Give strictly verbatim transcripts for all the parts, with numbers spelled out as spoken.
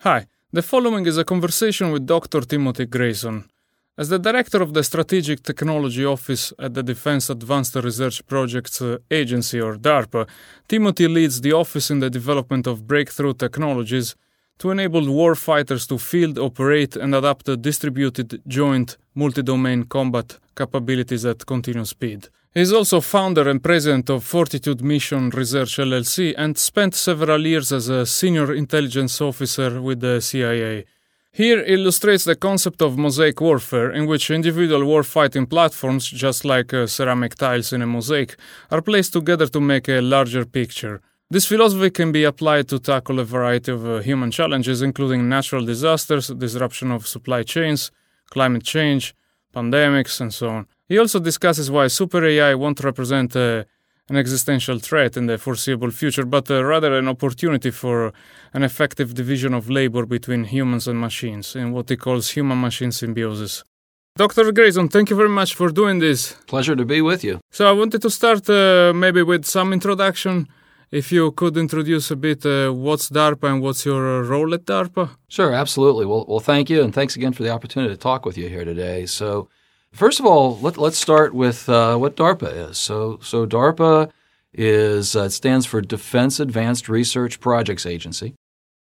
Hi, the following is a conversation with Doctor Timothy Grayson. As the director of the Strategic Technology Office at the Defense Advanced Research Projects Agency, or DARPA, Timothy leads the office in the development of breakthrough technologies to enable warfighters to field, operate, and adapt distributed, joint, multi-domain combat capabilities at continuous speed. He is also founder and president of Fortitude Mission Research L L C and spent several years as a senior intelligence officer with the C I A. Here illustrates the concept of mosaic warfare, in which individual warfighting platforms, just like uh, ceramic tiles in a mosaic, are placed together to make a larger picture. This philosophy can be applied to tackle a variety of uh, human challenges, including natural disasters, disruption of supply chains, climate change, pandemics, and so on. He also discusses why super A I won't represent uh, an existential threat in the foreseeable future, but uh, rather an opportunity for an effective division of labor between humans and machines in what he calls human-machine symbiosis. Doctor Grayson, thank you very much for doing this. Pleasure to be with you. So I wanted to start uh, maybe with some introduction. If you could introduce a bit uh, what's DARPA and what's your uh, role at DARPA? Sure, absolutely. Well, well, thank you, and thanks again for the opportunity to talk with you here today. So, first of all, let, let's start with uh, what DARPA is. So, so DARPA is uh, it stands for Defense Advanced Research Projects Agency,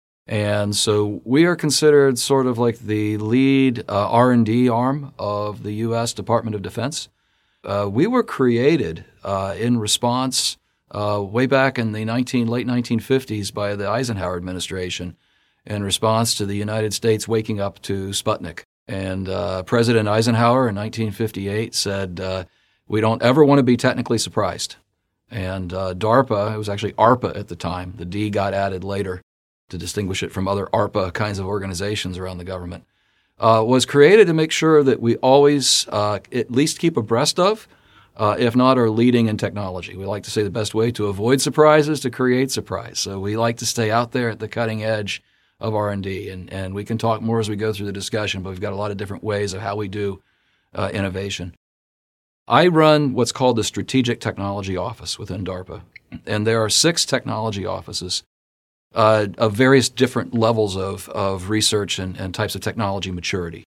and so we are considered sort of like the lead uh, R and D arm of the U S Department of Defense. Uh, we were created uh, in response. Uh, way back in the nineteen, late nineteen fifties by the Eisenhower administration in response to the United States waking up to Sputnik. And uh, President Eisenhower in nineteen fifty-eight said, uh, we don't ever want to be technically surprised. And uh, DARPA, it was actually ARPA at the time, the D got added later to distinguish it from other ARPA kinds of organizations around the government, uh, was created to make sure that we always uh, at least keep abreast of, Uh, if not, are leading in technology. We like to say the best way to avoid surprise is to create surprise. So we like to stay out there at the cutting edge of R and D, and, and we can talk more as we go through the discussion, but we've got a lot of different ways of how we do uh, innovation. I run what's called the Strategic Technology Office within DARPA, and there are six technology offices uh, of various different levels of, of research and, and types of technology maturity,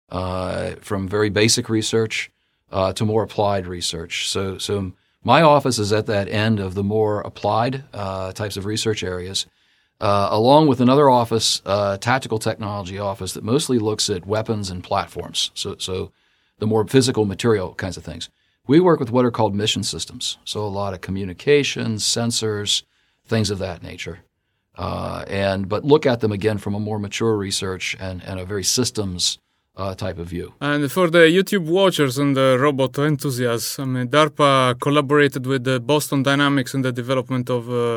uh, from very basic research Uh, to more applied research. So, so my office is at that end of the more applied uh, types of research areas, uh, along with another office, uh, tactical technology office, that mostly looks at weapons and platforms. So, so the more physical material kinds of things. We work with what are called mission systems. So a lot of communications, sensors, things of that nature. Uh, and but look at them again from a more mature research and, and a very systems Uh, type of view. And for the YouTube watchers and the robot enthusiasts, I mean, DARPA collaborated with the Boston Dynamics in the development of uh,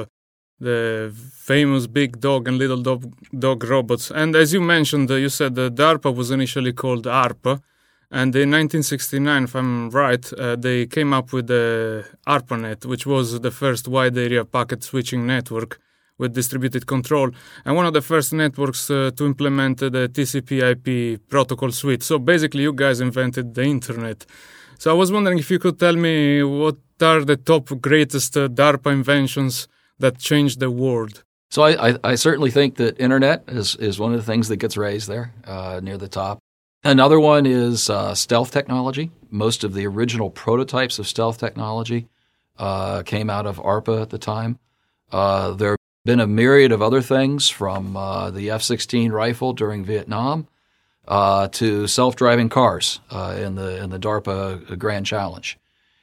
the famous Big Dog and Little Dog, dog robots. And as you mentioned, uh, you said that DARPA was initially called ARPA, and in nineteen sixty-nine, if I'm right, uh, they came up with the ARPANET, which was the first wide area packet switching network with distributed control, and one of the first networks uh, to implement uh, the T C P I P protocol suite. So basically, you guys invented the internet. So I was wondering if you could tell me what are the top greatest uh, DARPA inventions that changed the world? So I, I, I certainly think that internet is, is one of the things that gets raised there uh, near the top. Another one is uh, stealth technology. Most of the original prototypes of stealth technology uh, came out of ARPA at the time. Uh, there been a myriad of other things, from uh, the F sixteen rifle during Vietnam uh, to self-driving cars uh, in the in the DARPA Grand Challenge.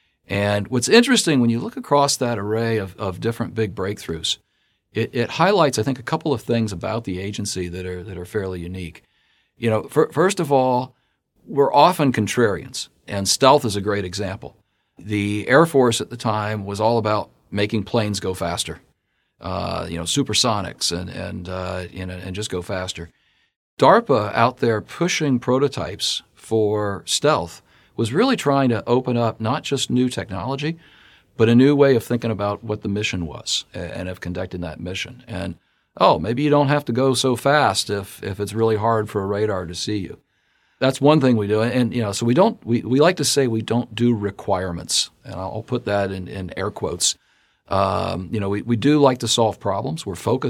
And what's interesting when you look across that array of, of different big breakthroughs, it, it highlights, I think, a couple of things about the agency that are that are fairly unique. You know, for, first of all, we're often contrarians, and stealth is a great example. The Air Force at the time was all about making planes go faster. Uh, you know, supersonics and and uh, you know, and just go faster. DARPA out there pushing prototypes for stealth was really trying to open up not just new technology, but a new way of thinking about what the mission was and of conducting that mission. And oh, maybe you don't have to go so fast if if it's really hard for a radar to see you. That's one thing we do. And you know, so we don't we, we like to say we don't do requirements, and I'll put that in, in air quotes. Um, you know, we, we do like to solve problems. We're focused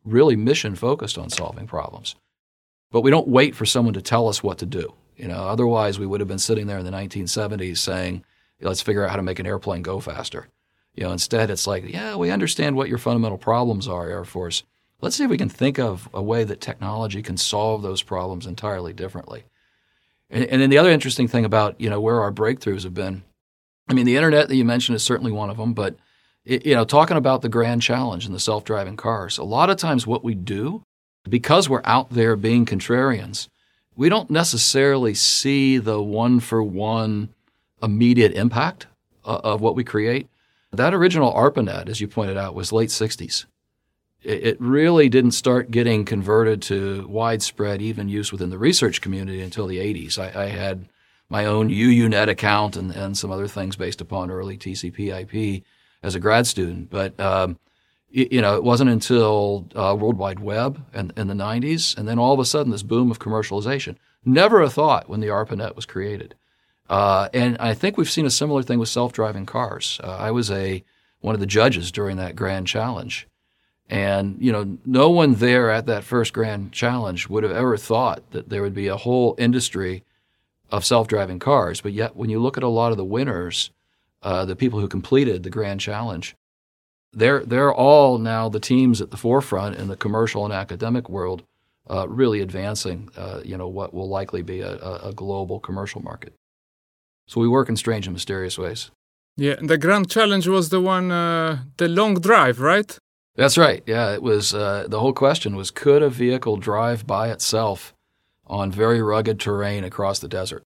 really mission focused on solving problems. But we don't wait for someone to tell us what to do. You know, otherwise we would have been sitting there in the nineteen seventies saying, let's figure out how to make an airplane go faster. You know, instead it's like, yeah, we understand what your fundamental problems are, Air Force. Let's see if we can think of a way that technology can solve those problems entirely differently. And, and then the other interesting thing about, you know, where our breakthroughs have been, I mean, the internet that you mentioned is certainly one of them, but, it, you know, talking about the grand challenge and the self-driving cars, a lot of times what we do, because we're out there being contrarians, we don't necessarily see the one-for-one immediate impact uh, of what we create. That original ARPANET, as you pointed out, was late sixties. It, it really didn't start getting converted to widespread even use within the research community until the eighties. I, I had my own U U Net account and, and some other things based upon early T C P I P as a grad student. But, um, you, you know, it wasn't until uh, World Wide Web in, in the nineties, and then all of a sudden this boom of commercialization. Never a thought when the ARPANET was created. Uh, and I think we've seen a similar thing with self-driving cars. Uh, I was a one of the judges during that grand challenge. And, you know, no one there at that first grand challenge would have ever thought that there would be a whole industry of self-driving cars. But yet when you look at a lot of the winners, uh, the people who completed the grand challenge, they're, they're all now the teams at the forefront in the commercial and academic world, uh, really advancing, uh, you know, what will likely be a, a global commercial market. So we work in strange and mysterious ways. Yeah, and the grand challenge was the one, uh, the long drive, right? That's right. Yeah, it was. Uh, the whole question was, could a vehicle drive by itself on very rugged terrain across the desert?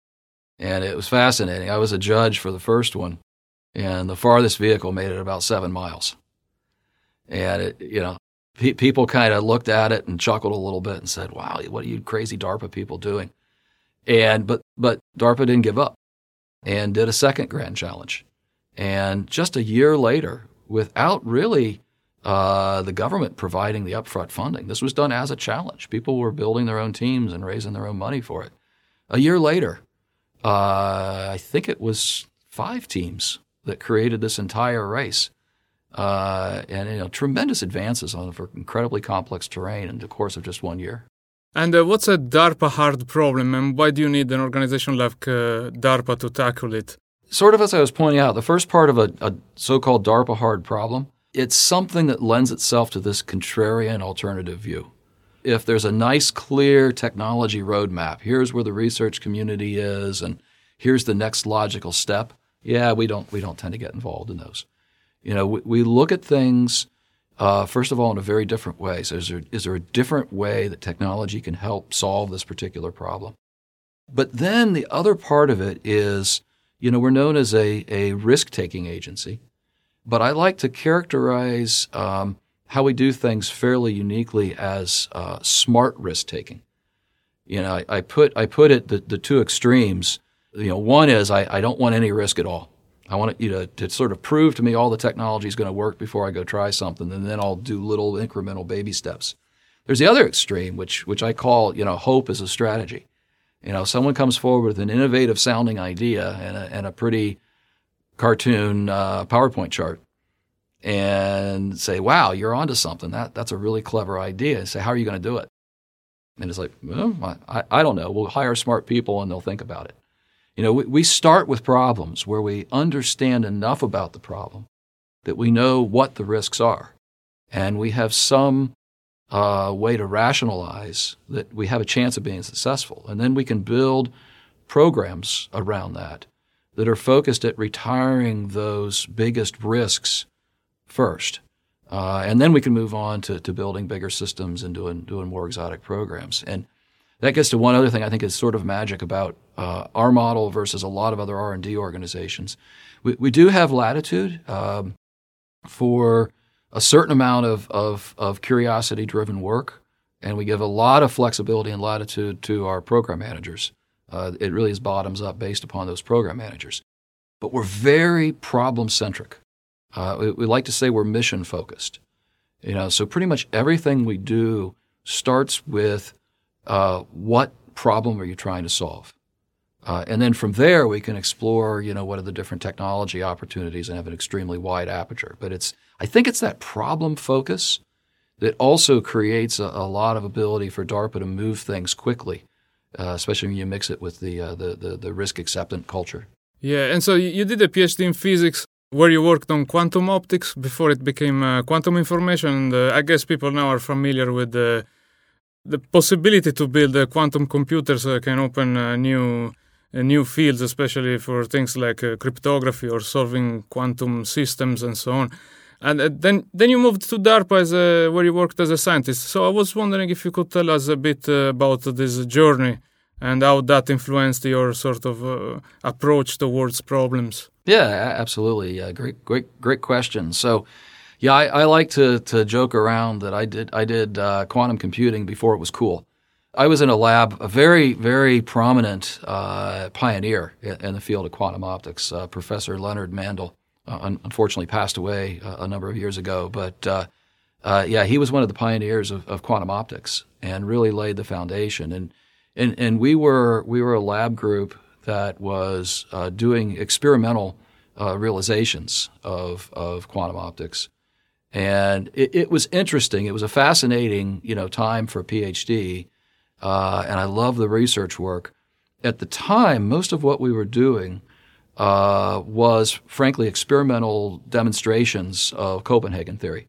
And it was fascinating. I was a judge for the first one, and the farthest vehicle made it about seven miles. And it, you know, pe- people kind of looked at it and chuckled a little bit and said, "Wow, what are you crazy DARPA people doing?" And but but DARPA didn't give up and did a second grand challenge. And just a year later, without really Uh, the government providing the upfront funding. This was done as a challenge. People were building their own teams and raising their own money for it. A year later, uh, I think it was five teams that created this entire race. Uh, and, you know, tremendous advances on for incredibly complex terrain in the course of just one year. And uh, what's a DARPA hard problem, and why do you need an organization like uh, DARPA to tackle it? Sort of as I was pointing out, the first part of a, a so-called DARPA hard problem, it's something that lends itself to this contrarian alternative view. If there's a nice, clear technology roadmap, here's where the research community is, and here's the next logical step, yeah, we don't we don't tend to get involved in those. You know, we, we look at things, uh, first of all, in a very different way. So is there, is there a different way that technology can help solve this particular problem? But then the other part of it is, you know, we're known as a, a risk-taking agency. But I like to characterize um, how we do things fairly uniquely as uh, smart risk-taking. You know, I, I put I put it the, the two extremes. You know, one is I, I don't want any risk at all. I want you to, to sort of prove to me all the technology is going to work before I go try something, and then I'll do little incremental baby steps. There's the other extreme, which which I call, you know, hope as a strategy. You know, someone comes forward with an innovative-sounding idea and a, and a pretty cartoon uh, PowerPoint chart and say, wow, you're onto something. That That's a really clever idea. And say, how are you going to do it? And it's like, well, I, I don't know. We'll hire smart people and they'll think about it. You know, we, we start with problems where we understand enough about the problem that we know what the risks are. And we have some uh, way to rationalize that we have a chance of being successful. And then we can build programs around that that are focused at retiring those biggest risks first. Uh, and then we can move on to, to building bigger systems and doing doing more exotic programs. And that gets to one other thing I think is sort of magic about uh, our model versus a lot of other R and D organizations. We, we do have latitude um, for a certain amount of, of, of curiosity-driven work, and we give a lot of flexibility and latitude to our program managers. Uh, it really is bottoms up based upon those program managers. But we're very problem-centric. Uh, we, we like to say we're mission-focused. You know, so pretty much everything we do starts with uh, what problem are you trying to solve? Uh, and then from there, we can explore, you know, what are the different technology opportunities and have an extremely wide aperture. But it's, I think it's that problem focus that also creates a, a lot of ability for DARPA to move things quickly, uh, especially when you mix it with the, uh, the, the, the risk-acceptant culture. Yeah, and so you did a PhD in physics where you worked on quantum optics before it became uh, quantum information. And uh, I guess people now are familiar with the the possibility to build uh, quantum computers uh, can open uh, new uh, new fields, especially for things like uh, cryptography or solving quantum systems and so on. And uh, then then you moved to DARPA as a, where you worked as a scientist. So I was wondering if you could tell us a bit uh, about this journey and how that influenced your sort of uh, approach towards problems. Yeah, absolutely. Uh, great, great, great question. So, yeah, I, I like to to joke around that I did I did uh, quantum computing before it was cool. I was in a lab, a very, very prominent uh, pioneer in, in the field of quantum optics, uh, Professor Leonard Mandel. Uh, un- unfortunately, passed away uh, a number of years ago, but uh, uh, yeah, he was one of the pioneers of, of quantum optics and really laid the foundation. And and and we were we were a lab group that was uh, doing experimental uh, realizations of of quantum optics. And it, it was interesting. It was a fascinating, you know, time for a PhD, uh, and I love the research work. At the time, most of what we were doing uh, was, frankly, experimental demonstrations of Copenhagen theory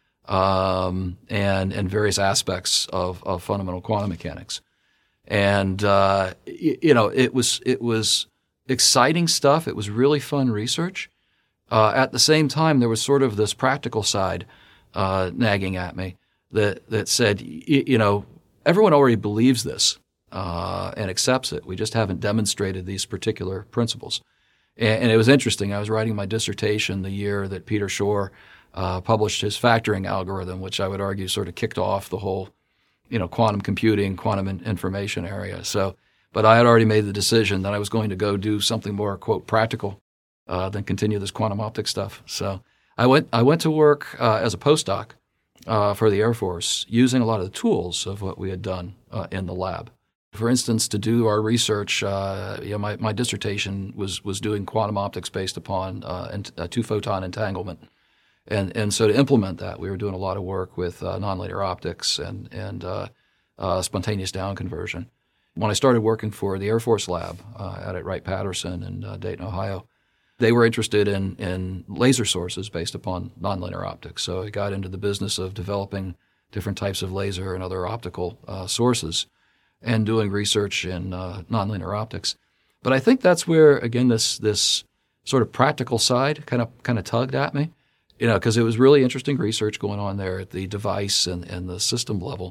um, and and various aspects of, of fundamental quantum mechanics. And uh, y- you know, it was it was exciting stuff. It was really fun research. Uh, at the same time, there was sort of this practical side uh, nagging at me that that said, y- you know, everyone already believes this uh, and accepts it. We just haven't demonstrated these particular principles. And, and it was interesting. I was writing my dissertation the year that Peter Shor uh, published his factoring algorithm, which I would argue sort of kicked off the whole, you know, quantum computing, quantum in- information area. So, but I had already made the decision that I was going to go do something more, quote, practical Uh, then continue this quantum optics stuff. So I went I went to work uh, as a postdoc uh, for the Air Force using a lot of the tools of what we had done uh, in the lab. For instance, to do our research, uh, you know, my, my dissertation was was doing quantum optics based upon uh, ent- uh, two-photon entanglement. And and so to implement that, we were doing a lot of work with uh, nonlinear optics and, and uh, uh, spontaneous down conversion. When I started working for the Air Force lab uh, out at Wright-Patterson in uh, Dayton, Ohio, they were interested in, in laser sources based upon nonlinear optics. So I got into the business of developing different types of laser and other optical uh, sources and doing research in uh, nonlinear optics. But I think that's where, again, this this sort of practical side kind of kind of tugged at me, you know, because it was really interesting research going on there at the device and, and the system level.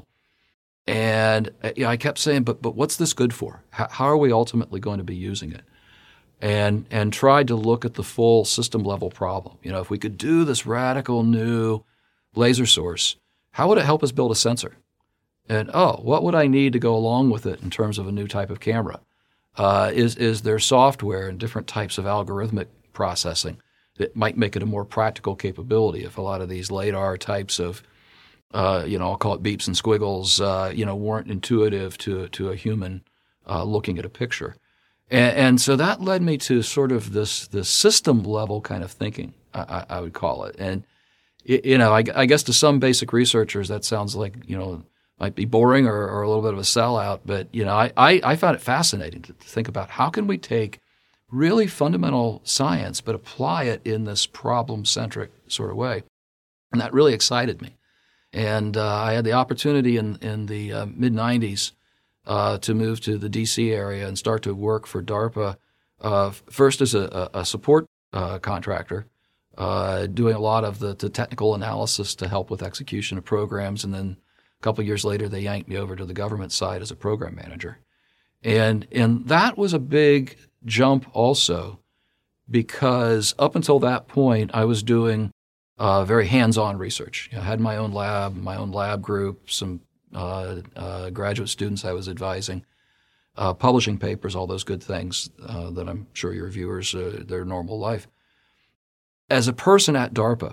And you know, I kept saying, but but what's this good for? How, how are we ultimately going to be using it? And and tried to look at the full system level problem. You know, if we could do this radical new laser source, how would it help us build a sensor? And oh, what would I need to go along with it in terms of a new type of camera? Uh, is is there software and different types of algorithmic processing that might make it a more practical capability if a lot of these LiDAR types of, uh, you know, I'll call it beeps and squiggles, uh, you know, weren't intuitive to to a human uh, looking at a picture. And, and so that led me to sort of this this system level kind of thinking, I, I would call it. And, you know, I, I guess to some basic researchers that sounds like, you know, might be boring or, or a little bit of a sellout. But, you know, I, I, I found it fascinating to think about how can we take really fundamental science but apply it in this problem-centric sort of way. And that really excited me. And uh, I had the opportunity in, in the uh, mid nineties Uh, to move to the D C area and start to work for DARPA, uh, first as a, a support uh, contractor, uh, doing a lot of the, the technical analysis to help with execution of programs. And then a couple of years later, they yanked me over to the government side as a program manager. And, and that was a big jump also because up until that point, I was doing uh, very hands-on research. You know, I had my own lab, my own lab group, some Uh, uh, graduate students I was advising, uh, publishing papers, all those good things uh, that I'm sure your viewers, uh, their normal life. As a person at DARPA,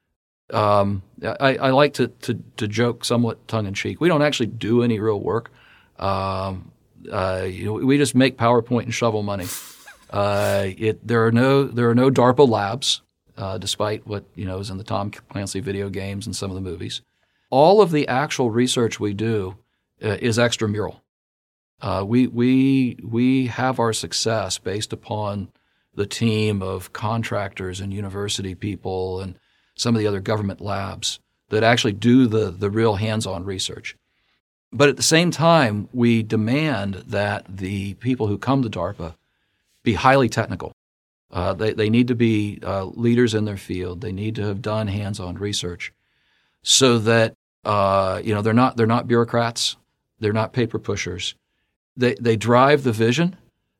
um, I, I like to, to, to joke somewhat tongue-in-cheek. We don't actually do any real work. Um, uh, you know, we just make PowerPoint and shovel money. Uh, it, there are no there are no DARPA labs, uh, despite what you know is in the Tom Clancy video games and some of the movies. all of the actual research we do uh, is extramural. Uh, we we we have our success based upon the team of contractors and university people and some of the other government labs that actually do the the real hands-on research. But at the same time, we demand that the people who come to DARPA be highly technical. Uh, they they need to be uh, leaders in their field. They need to have done hands-on research, so that uh, you know they're not they're not bureaucrats. They're not paper pushers. They they drive the vision.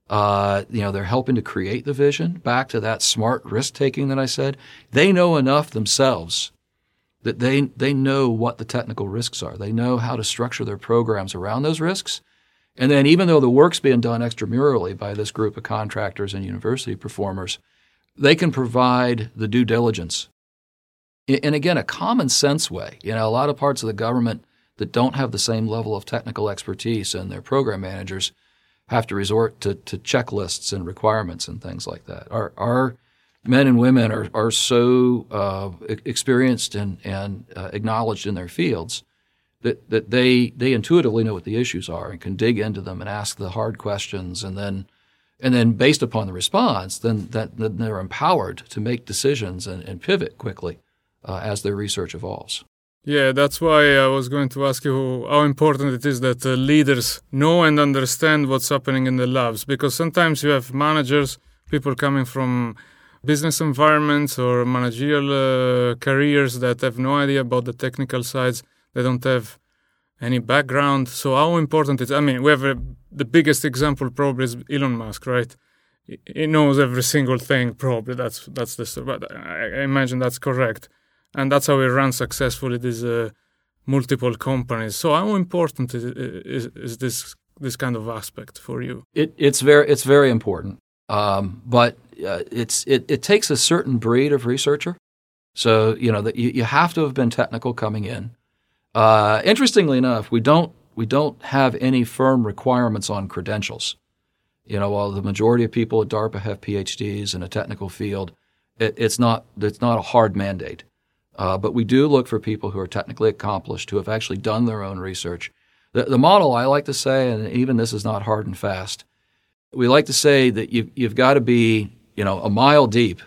Uh, you know, they're helping to create the vision. Back to that smart risk taking that I said. They know enough themselves that they they know what the technical risks are. They know how to structure their programs around those risks. And then even though the work's being done extramurally by this group of contractors and university performers, they can provide the due diligence. And again, a common sense way. You know, a lot of parts of the government that don't have the same level of technical expertise, and their program managers have to resort to, to checklists and requirements and things like that. Our, our men and women are, are so uh, experienced and, and uh, acknowledged in their fields that, that they they intuitively know what the issues are and can dig into them and ask the hard questions, and then and then based upon the response, then that then they're empowered to make decisions and, and pivot quickly uh, as their research evolves. Yeah, that's why I was going to ask you how important it is that uh, leaders know and understand what's happening in the labs, because sometimes you have managers, people coming from business environments or managerial uh, careers that have no idea about the technical sides. They don't have any background. So how important it is? I mean, we have a, the biggest example probably is Elon Musk, right? He knows every single thing probably. That's that's the story. But I, I imagine that's correct. And that's how he runs successfully these uh, multiple companies. So how important is, is, is this this kind of aspect for you? It, it's very it's very important, um, but uh, it's it, it takes a certain breed of researcher. So you know that you, you have to have been technical coming in. Uh, interestingly enough, we don't we don't have any firm requirements on credentials. You know, while the majority of people at DARPA have P H Ds in a technical field, it, it's not it's not a hard mandate. Uh, but we do look for people who are technically accomplished, who have actually done their own research. The, the model I like to say, and even this is not hard and fast, we like to say that you've, you've got to be, you know, a mile deep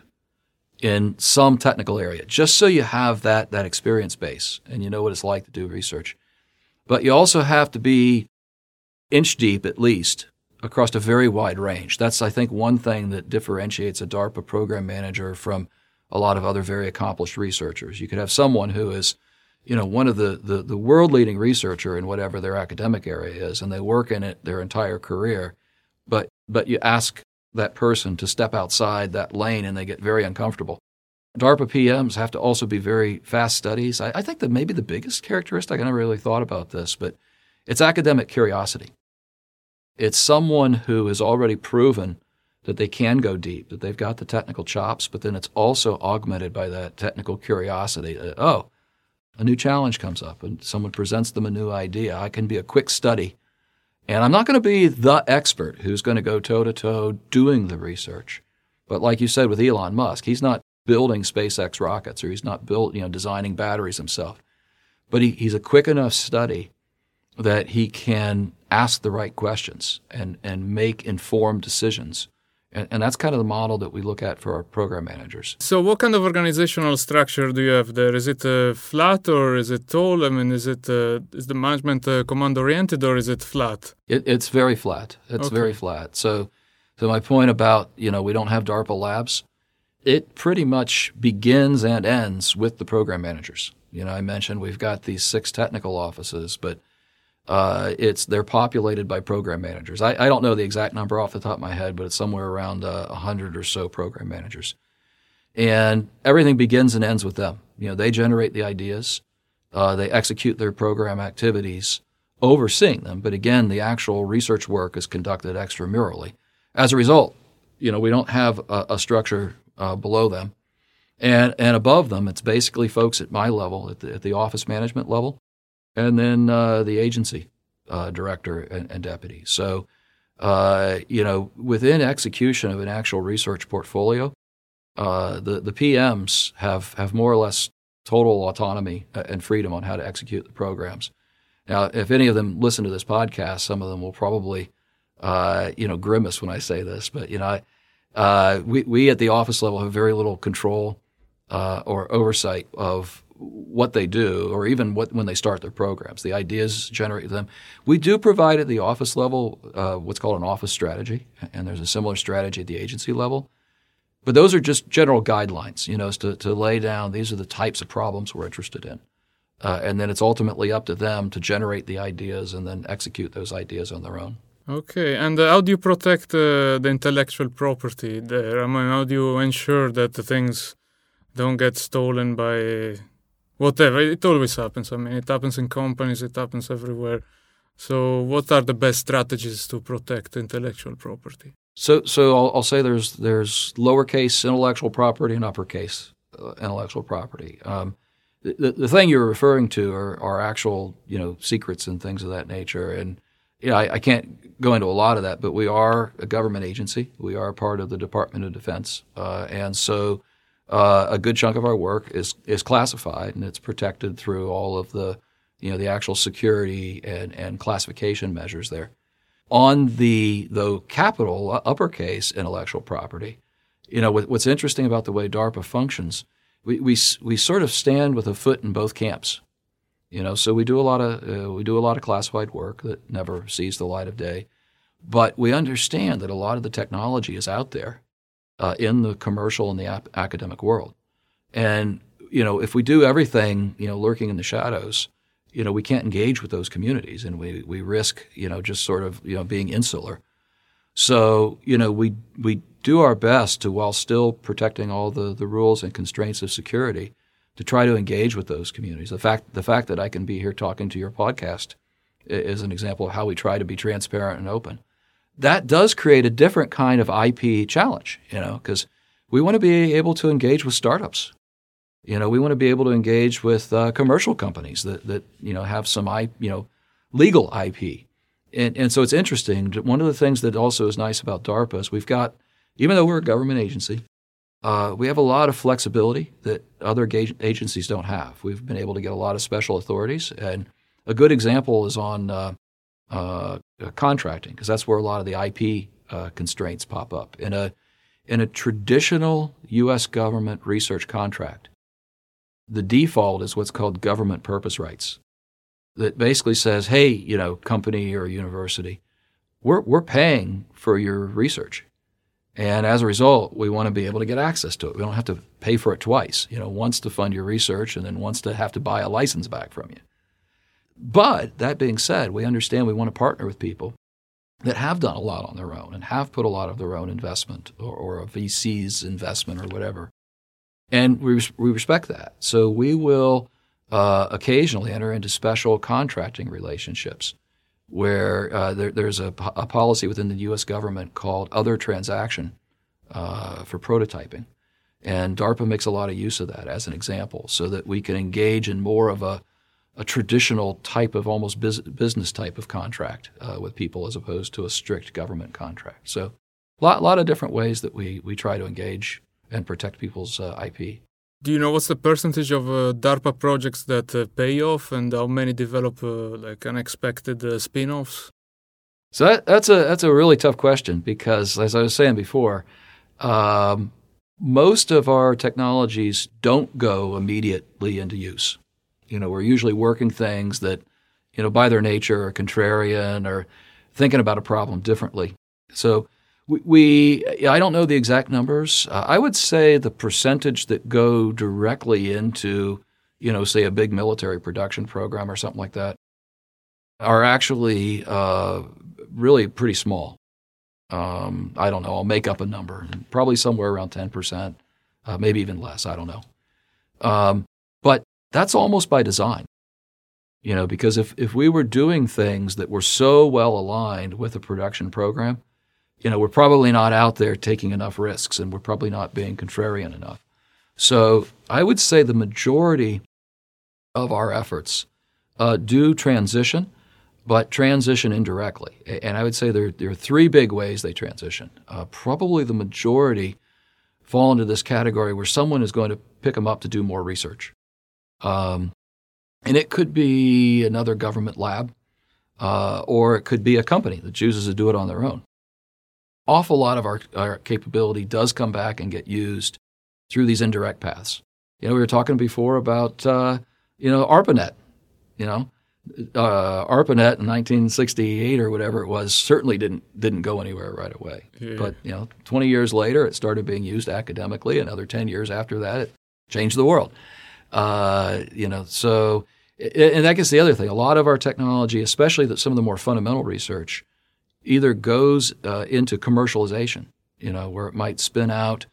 in some technical area, just so you have that that experience base and you know what it's like to do research. But you also have to be inch deep at least across a very wide range. That's, I think, one thing that differentiates a DARPA program manager from a lot of other very accomplished researchers. You could have someone who is, you know, one of the, the, the world-leading researcher in whatever their academic area is, and they work in it their entire career, but but you ask that person to step outside that lane and they get very uncomfortable. DARPA P Ms have to also be very fast studies. I, I think that maybe the biggest characteristic, I never really thought about this, but it's academic curiosity. It's someone who has already proven that they can go deep, that they've got the technical chops, but then it's also augmented by that technical curiosity. That, oh, a new challenge comes up and someone presents them a new idea. I can be a quick study. And I'm not going to be the expert who's going to go toe-to-toe doing the research. But like you said with Elon Musk, he's not building SpaceX rockets, or he's not build, you know, designing batteries himself. But he, he's a quick enough study that he can ask the right questions and, and make informed decisions. And, and that's kind of the model that we look at for our program managers. So what kind of organizational structure do you have there? Is it uh, flat or is it tall? I mean, is it uh, is the management uh, command-oriented or is it flat? It, it's very flat. It's Okay. very flat. So to my point about, you know, we don't have DARPA labs, it pretty much begins and ends with the program managers. You know, I mentioned we've got these six technical offices, but Uh, it's they're populated by program managers. I, I don't know the exact number off the top of my head, but it's somewhere around uh, one hundred or so program managers. And everything begins and ends with them. You know, they generate the ideas. Uh, they execute their program activities, overseeing them. But again, the actual research work is conducted extramurally. As a result, you know, we don't have a, a structure uh, below them. And and above them, it's basically folks at my level, at the, at the office management level, and then uh, the agency uh, director and, and deputy. So, uh, you know, within execution of an actual research portfolio, uh, the, the P Ms have, have more or less total autonomy and freedom on how to execute the programs. Now, if any of them listen to this podcast, some of them will probably, uh, you know, grimace when I say this. But you know, uh, we we at the office level have very little control uh, or oversight of what they do, or even what when they start their programs. The ideas generate them. We do provide at the office level uh, what's called an office strategy, and there's a similar strategy at the agency level. But those are just general guidelines, you know, to, to lay down these are the types of problems we're interested in. Uh, and then it's ultimately up to them to generate the ideas and then execute those ideas on their own. Okay, and uh, how do you protect uh, the intellectual property there? I mean, how do you ensure that the things don't get stolen by whatever? It always happens. I mean, it happens in companies, it happens everywhere. So what are the best strategies to protect intellectual property? So, so I'll, I'll say there's there's lowercase intellectual property and uppercase uh, intellectual property. Um, the the thing you're referring to are, are actual, you know, secrets and things of that nature. And you know, I, I can't go into a lot of that, but we are a government agency. We are part of the Department of Defense, uh, and so uh, a good chunk of our work is is classified, and it's protected through all of the, you know, the actual security and and classification measures there. On the, though, capital, uppercase intellectual property, you know, what's interesting about the way DARPA functions, we we we sort of stand with a foot in both camps, you know. So we do a lot of uh, we do a lot of classified work that never sees the light of day, but we understand that a lot of the technology is out there uh, in the commercial and the ap- academic world, and you know, if we do everything, you know, lurking in the shadows, you know, we can't engage with those communities, and we, we risk, you know, just sort of, you know, being insular. So, you know, we we do our best to, while still protecting all the, the rules and constraints of security, to try to engage with those communities. The fact the fact that I can be here talking to your podcast is an example of how we try to be transparent and open. That does create a different kind of I P challenge, you know, because we want to be able to engage with startups. You know, we want to be able to engage with uh, commercial companies that, that, you know, have some, I, you know, legal I P. And, and so it's interesting. One of the things that also is nice about DARPA is we've got, even though we're a government agency, uh, we have a lot of flexibility that other ga- agencies don't have. We've been able to get a lot of special authorities. And a good example is on uh, uh, contracting, because that's where a lot of the I P uh, constraints pop up. In a, in a traditional U S government research contract, the default is what's called government purpose rights. That basically says, hey, you know, company or university, we're we're paying for your research. And as a result, we want to be able to get access to it. We don't have to pay for it twice, you know, once to fund your research and then once to have to buy a license back from you. But that being said, we understand we want to partner with people that have done a lot on their own and have put a lot of their own investment or, or a V C's investment or whatever. And we we respect that. So we will uh, occasionally enter into special contracting relationships where uh, there, there's a, a policy within the U S government called other transaction uh, for prototyping. And DARPA makes a lot of use of that as an example so that we can engage in more of a, a traditional type of almost bus- business type of contract uh, with people as opposed to a strict government contract. So a lot, lot of different ways that we, we try to engage and protect people's uh, I P. Do you know what's the percentage of uh, DARPA projects that uh, pay off, and how many develop uh, like unexpected uh, spin-offs? So that, that's a that's a really tough question because, as I was saying before, um, most of our technologies don't go immediately into use. You know, we're usually working things that, you know, by their nature are contrarian or thinking about a problem differently. So we, we I don't know the exact numbers. Uh, I would say the percentage that go directly into, you know, say a big military production program or something like that are actually uh, really pretty small. Um, I don't know. I'll make up a number. Probably somewhere around ten percent, uh, maybe even less. I don't know. Um, but that's almost by design, you know, because if, if we were doing things that were so well aligned with a production program, you know, we're probably not out there taking enough risks and we're probably not being contrarian enough. So I would say the majority of our efforts uh, do transition, but transition indirectly. And I would say there, there are three big ways they transition. Uh, probably the majority fall into this category where someone is going to pick them up to do more research. Um, and it could be another government lab, uh, or it could be a company that chooses to do it on their own. Awful lot of our, our capability does come back and get used through these indirect paths. You know, we were talking before about, uh, you know, ARPANET, you know. Uh, ARPANET in nineteen sixty-eight or whatever it was certainly didn't didn't go anywhere right away. Yeah. But, you know, twenty years later, it started being used academically. Another ten years after that, it changed the world. Uh, you know, so, and that gets the other thing. A lot of our technology, especially that some of the more fundamental research, either goes uh, into commercialization, you know, where it might spin out,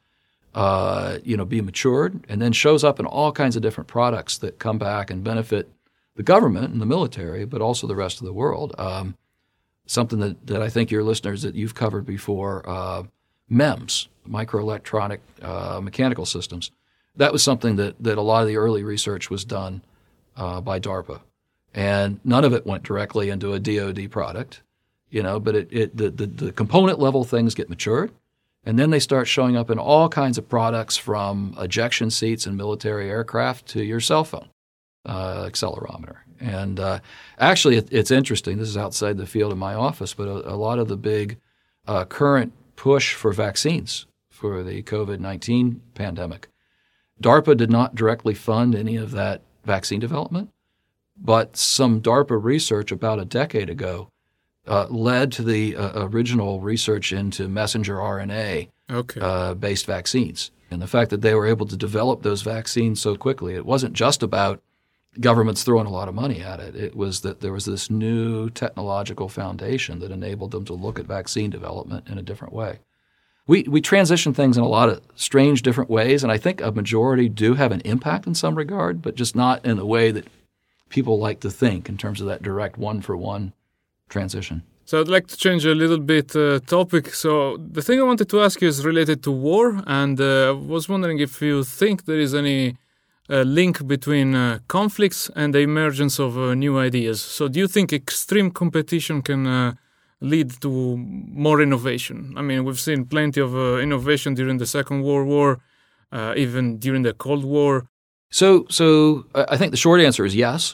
uh, you know, be matured, and then shows up in all kinds of different products that come back and benefit the government and the military, but also the rest of the world. Um, something that, that I think your listeners that you've covered before, uh, MEMS, microelectronic uh, mechanical systems. That was something that, that a lot of the early research was done uh, by DARPA. And none of it went directly into a D O D product, you know, but it, it the, the, the component level things get matured, and then they start showing up in all kinds of products from ejection seats in military aircraft to your cell phone. Uh, accelerometer. And uh, actually, it, it's interesting. This is outside the field of my office, but a, a lot of the big uh, current push for vaccines for the COVID nineteen pandemic, DARPA did not directly fund any of that vaccine development, but some DARPA research about a decade ago uh, led to the uh, original research into messenger R N A okay. uh, based vaccines. And the fact that they were able to develop those vaccines so quickly, it wasn't just about governments throwing a lot of money at it. It was that there was this new technological foundation that enabled them to look at vaccine development in a different way. We we transition things in a lot of strange different ways, and I think a majority do have an impact in some regard, but just not in the way that people like to think in terms of that direct one-for-one transition. So I'd like to change a little bit uh, topic. So the thing I wanted to ask you is related to war, and uh, I was wondering if you think there is any a link between uh, conflicts and the emergence of uh, new ideas. So do you think extreme competition can uh, lead to more innovation? I mean, we've seen plenty of uh, innovation during the Second World War, uh, even during the Cold War. So so I think the short answer is yes.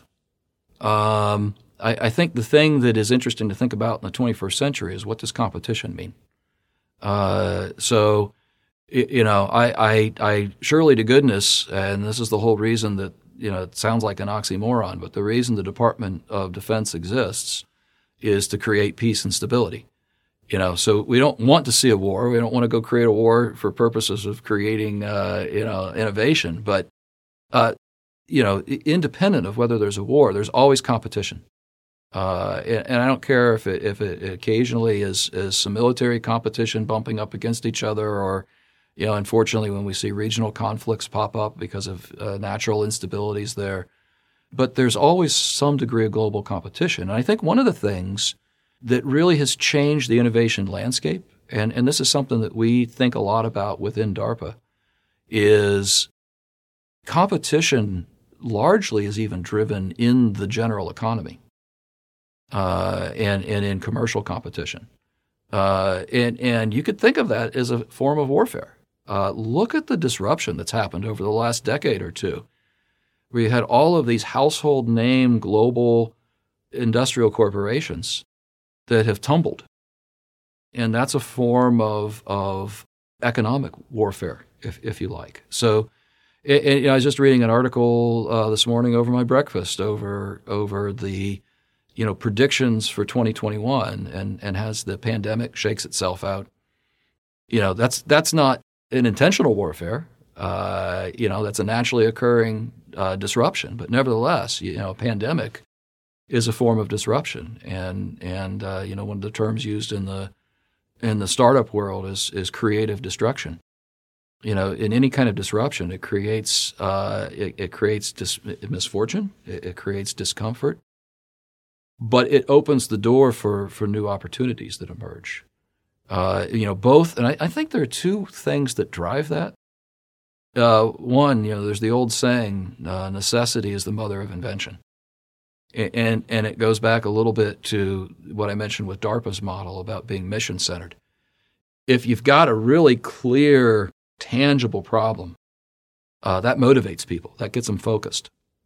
Um, I, I think the thing that is interesting to think about in the twenty-first century is, what does competition mean? Uh, so... You know, I, I, I surely to goodness, and this is the whole reason that, you know, it sounds like an oxymoron, but the reason the Department of Defense exists is to create peace and stability. You know, so we don't want to see a war. We don't want to go create a war for purposes of creating, uh, you know, innovation. But, uh, you know, independent of whether there's a war, there's always competition. Uh, and, and I don't care if it, if it occasionally is, is some military competition bumping up against each other, or you know, unfortunately, when we see regional conflicts pop up because of uh, natural instabilities there. But there's always some degree of global competition. And I think one of the things that really has changed the innovation landscape, and, and this is something that we think a lot about within DARPA, is competition largely is even driven in the general economy uh, and, and in commercial competition. Uh, and, and you could think of that as a form of warfare. Uh, look at the disruption that's happened over the last decade or two, where you had all of these household name global industrial corporations that have tumbled. And that's a form of of economic warfare, if if you like. So it, it, you know, I was just reading an article uh, this morning over my breakfast over over the you know predictions for twenty twenty-one, and, and as the pandemic shakes itself out, you know, that's that's not an intentional warfare, uh, you know, that's a naturally occurring uh, disruption. But nevertheless, you know, a pandemic is a form of disruption, and and uh, you know, one of the terms used in the in the startup world is is creative destruction. You know, in any kind of disruption, it creates uh, it, it creates dis- misfortune, it, it creates discomfort, but it opens the door for for new opportunities that emerge. Uh, you know, both, and I, I think there are two things that drive that. Uh, one, you know, there's the old saying, uh, necessity is the mother of invention. And, and and it goes back a little bit to what I mentioned with DARPA's model about being mission-centered. If you've got a really clear, tangible problem, uh, that motivates people. That gets them focused.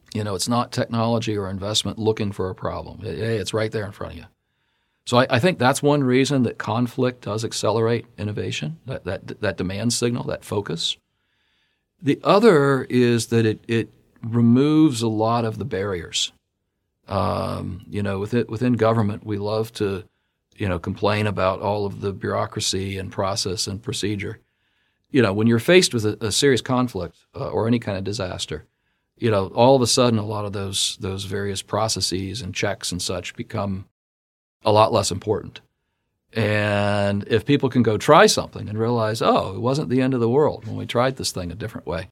You know, it's not technology or investment looking for a problem. Hey, it's right there in front of you. So I, I think that's one reason that conflict does accelerate innovation, that, that, that demand signal, that focus. The other is that it, it removes a lot of the barriers. Um, you know, within, within government, we love to, you know, complain about all of the bureaucracy and process and procedure. You know, when you're faced with a, a serious conflict uh, or any kind of disaster, you know, all of a sudden a lot of those those various processes and checks and such become a lot less important. And if people can go try something and realize, oh, it wasn't the end of the world when we tried this thing a different way,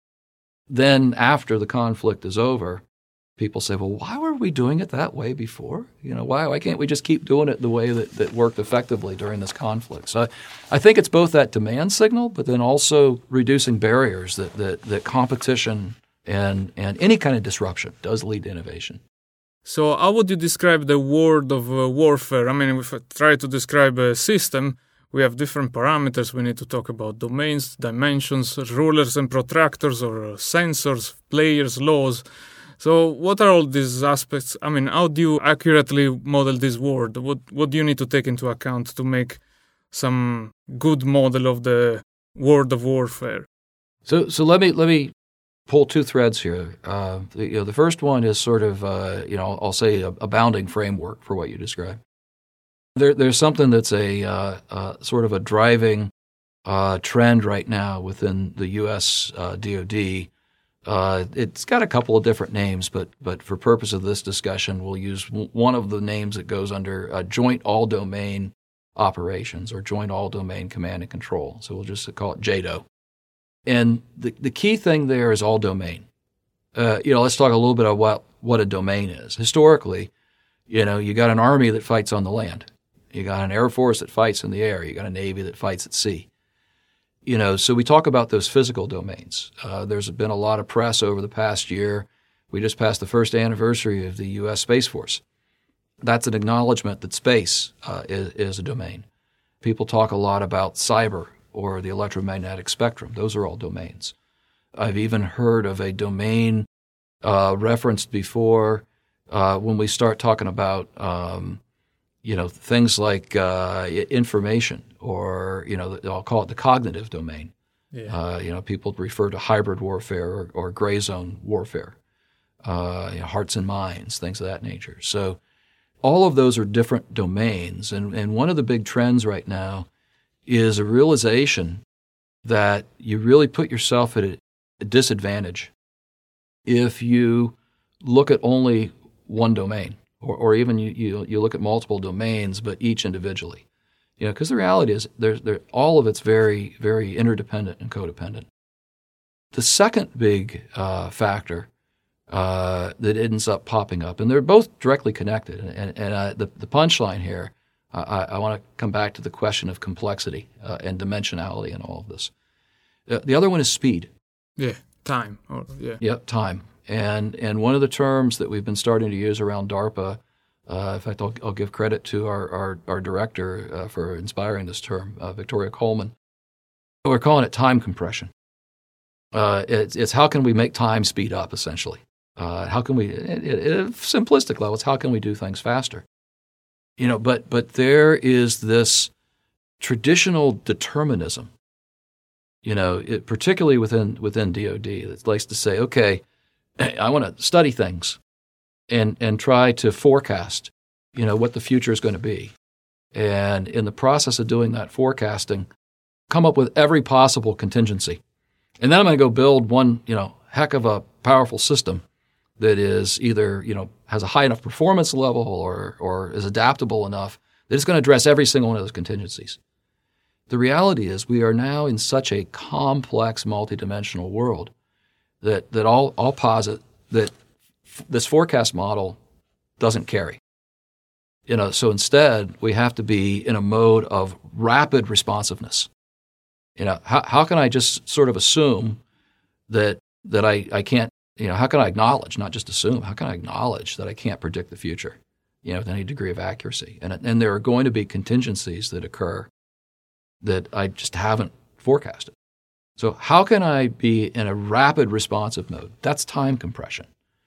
then after the conflict is over, people say, well, why were we doing it that way before? You know, why why can't we just keep doing it the way that, that worked effectively during this conflict? So I, I think it's both that demand signal, but then also reducing barriers that that, that competition and, and any kind of disruption does lead to innovation. So how would you describe the world of uh, warfare? I mean, if I try to describe a system, we have different parameters. We need to talk about domains, dimensions, rulers and protractors, or uh, sensors, players, laws. So what are all these aspects? I mean, how do you accurately model this world? What what do you need to take into account to make some good model of the world of warfare? So so let me let me pull two threads here. Uh, the, you know, the first one is sort of uh, you know I'll say a, a bounding framework for what you described. There there's something that's a uh, uh, sort of a driving uh, trend right now within the U S uh, D O D. Uh, it's got a couple of different names, but but for purpose of this discussion, we'll use w- one of the names that goes under uh, Joint All-Domain Operations or Joint All-Domain Command and Control. So we'll just call it J D O. And the, the key thing there is all-domain. Uh, you know, let's talk a little bit about what, what a domain is. Historically, you know, you got an army that fights on the land. You got an air force that fights in the air. You got a navy that fights at sea. You know, so we talk about those physical domains. Uh, there's been a lot of press over the past year. We just passed the first anniversary of the U S Space Force. That's an acknowledgement that space uh, is, is a domain. People talk a lot about cyber or the electromagnetic spectrum. Those are all domains. I've even heard of a domain uh, referenced before uh, when we start talking about um, you know, things like uh, information or, you know, I'll call it the cognitive domain. Yeah. Uh, you know, people refer to hybrid warfare or, or gray zone warfare, uh, you know, hearts and minds, things of that nature. So all of those are different domains. And, and one of the big trends right now is a realization that you really put yourself at a, a disadvantage if you look at only one domain. Or, or even you, you you look at multiple domains, but each individually, you know, because the reality is there's there all of it's very very interdependent and codependent. The second big uh, factor uh, that ends up popping up, and they're both directly connected, and and, and uh, the the punchline here, uh, I, I want to come back to the question of complexity uh, and dimensionality in all of this. Uh, the other one is speed. Yeah, time. Or, yeah. Yep, time. And and one of the terms that we've been starting to use around DARPA, uh, in fact, I'll, I'll give credit to our our, our director uh, for inspiring this term, uh, Victoria Coleman. We're calling it time compression. Uh, it's, it's how can we make time speed up, essentially. Uh, how can we, at simplistic level, it's how can we do things faster? You know, but but there is this traditional determinism, you know, it, particularly within within D O D, that likes to say, okay, I want to study things and and try to forecast, you know, what the future is going to be. And in the process of doing that forecasting, come up with every possible contingency. And then I'm going to go build one, you know, heck of a powerful system that is either, you know, has a high enough performance level or or is adaptable enough that it's going to address every single one of those contingencies. The reality is we are now in such a complex, multidimensional world that that all all posit that f- this forecast model doesn't carry. You know, so instead we have to be in a mode of rapid responsiveness. You know, how how can I just sort of assume that that I, I can't, you know, how can I acknowledge, not just assume, how can I acknowledge that I can't predict the future, you know, with any degree of accuracy? And and there are going to be contingencies that occur that I just haven't forecasted. So how can I be in a rapid responsive mode? That's time compression.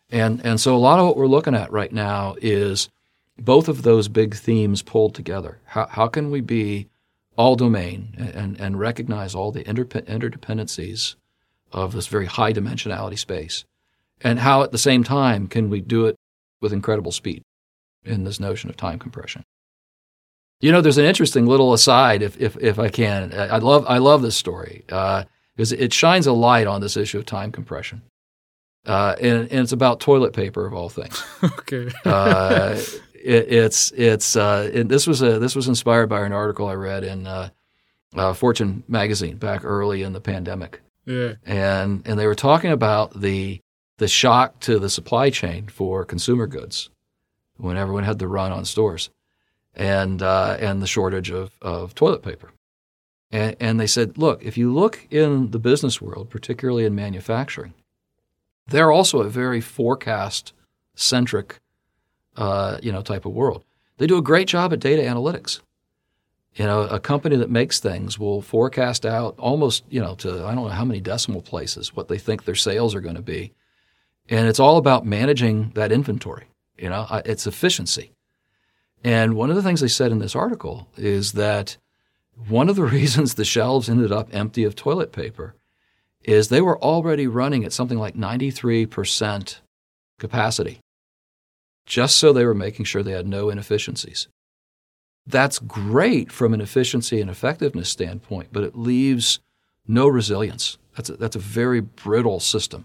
And and so a lot of what we're looking at right now is both of those big themes pulled together. How how can we be all domain and, and recognize all the inter- interdependencies of this very high dimensionality space? And how at the same time can we do it with incredible speed in this notion of time compression? You know, there's an interesting little aside, if if, if I can. I love I love this story uh, because it shines a light on this issue of time compression, uh, and, and it's about toilet paper of all things. Okay. uh, it, it's it's uh, it, this was a this was inspired by an article I read in uh, uh, Fortune magazine back early in the pandemic. Yeah. And and they were talking about the the shock to the supply chain for consumer goods when everyone had to run on stores. And uh, and the shortage of, of toilet paper. And, and they said, look, if you look in the business world, particularly in manufacturing, they're also a very forecast-centric uh, you know, type of world. They do a great job at data analytics. You know, a company that makes things will forecast out almost, you know, to I don't know how many decimal places what they think their sales are going to be. And it's all about managing that inventory. You know, it's efficiency. And one of the things they said in this article is that one of the reasons the shelves ended up empty of toilet paper is they were already running at something like ninety-three percent capacity, just so they were making sure they had no inefficiencies. That's great from an efficiency and effectiveness standpoint, but it leaves no resilience. That's a, that's a very brittle system.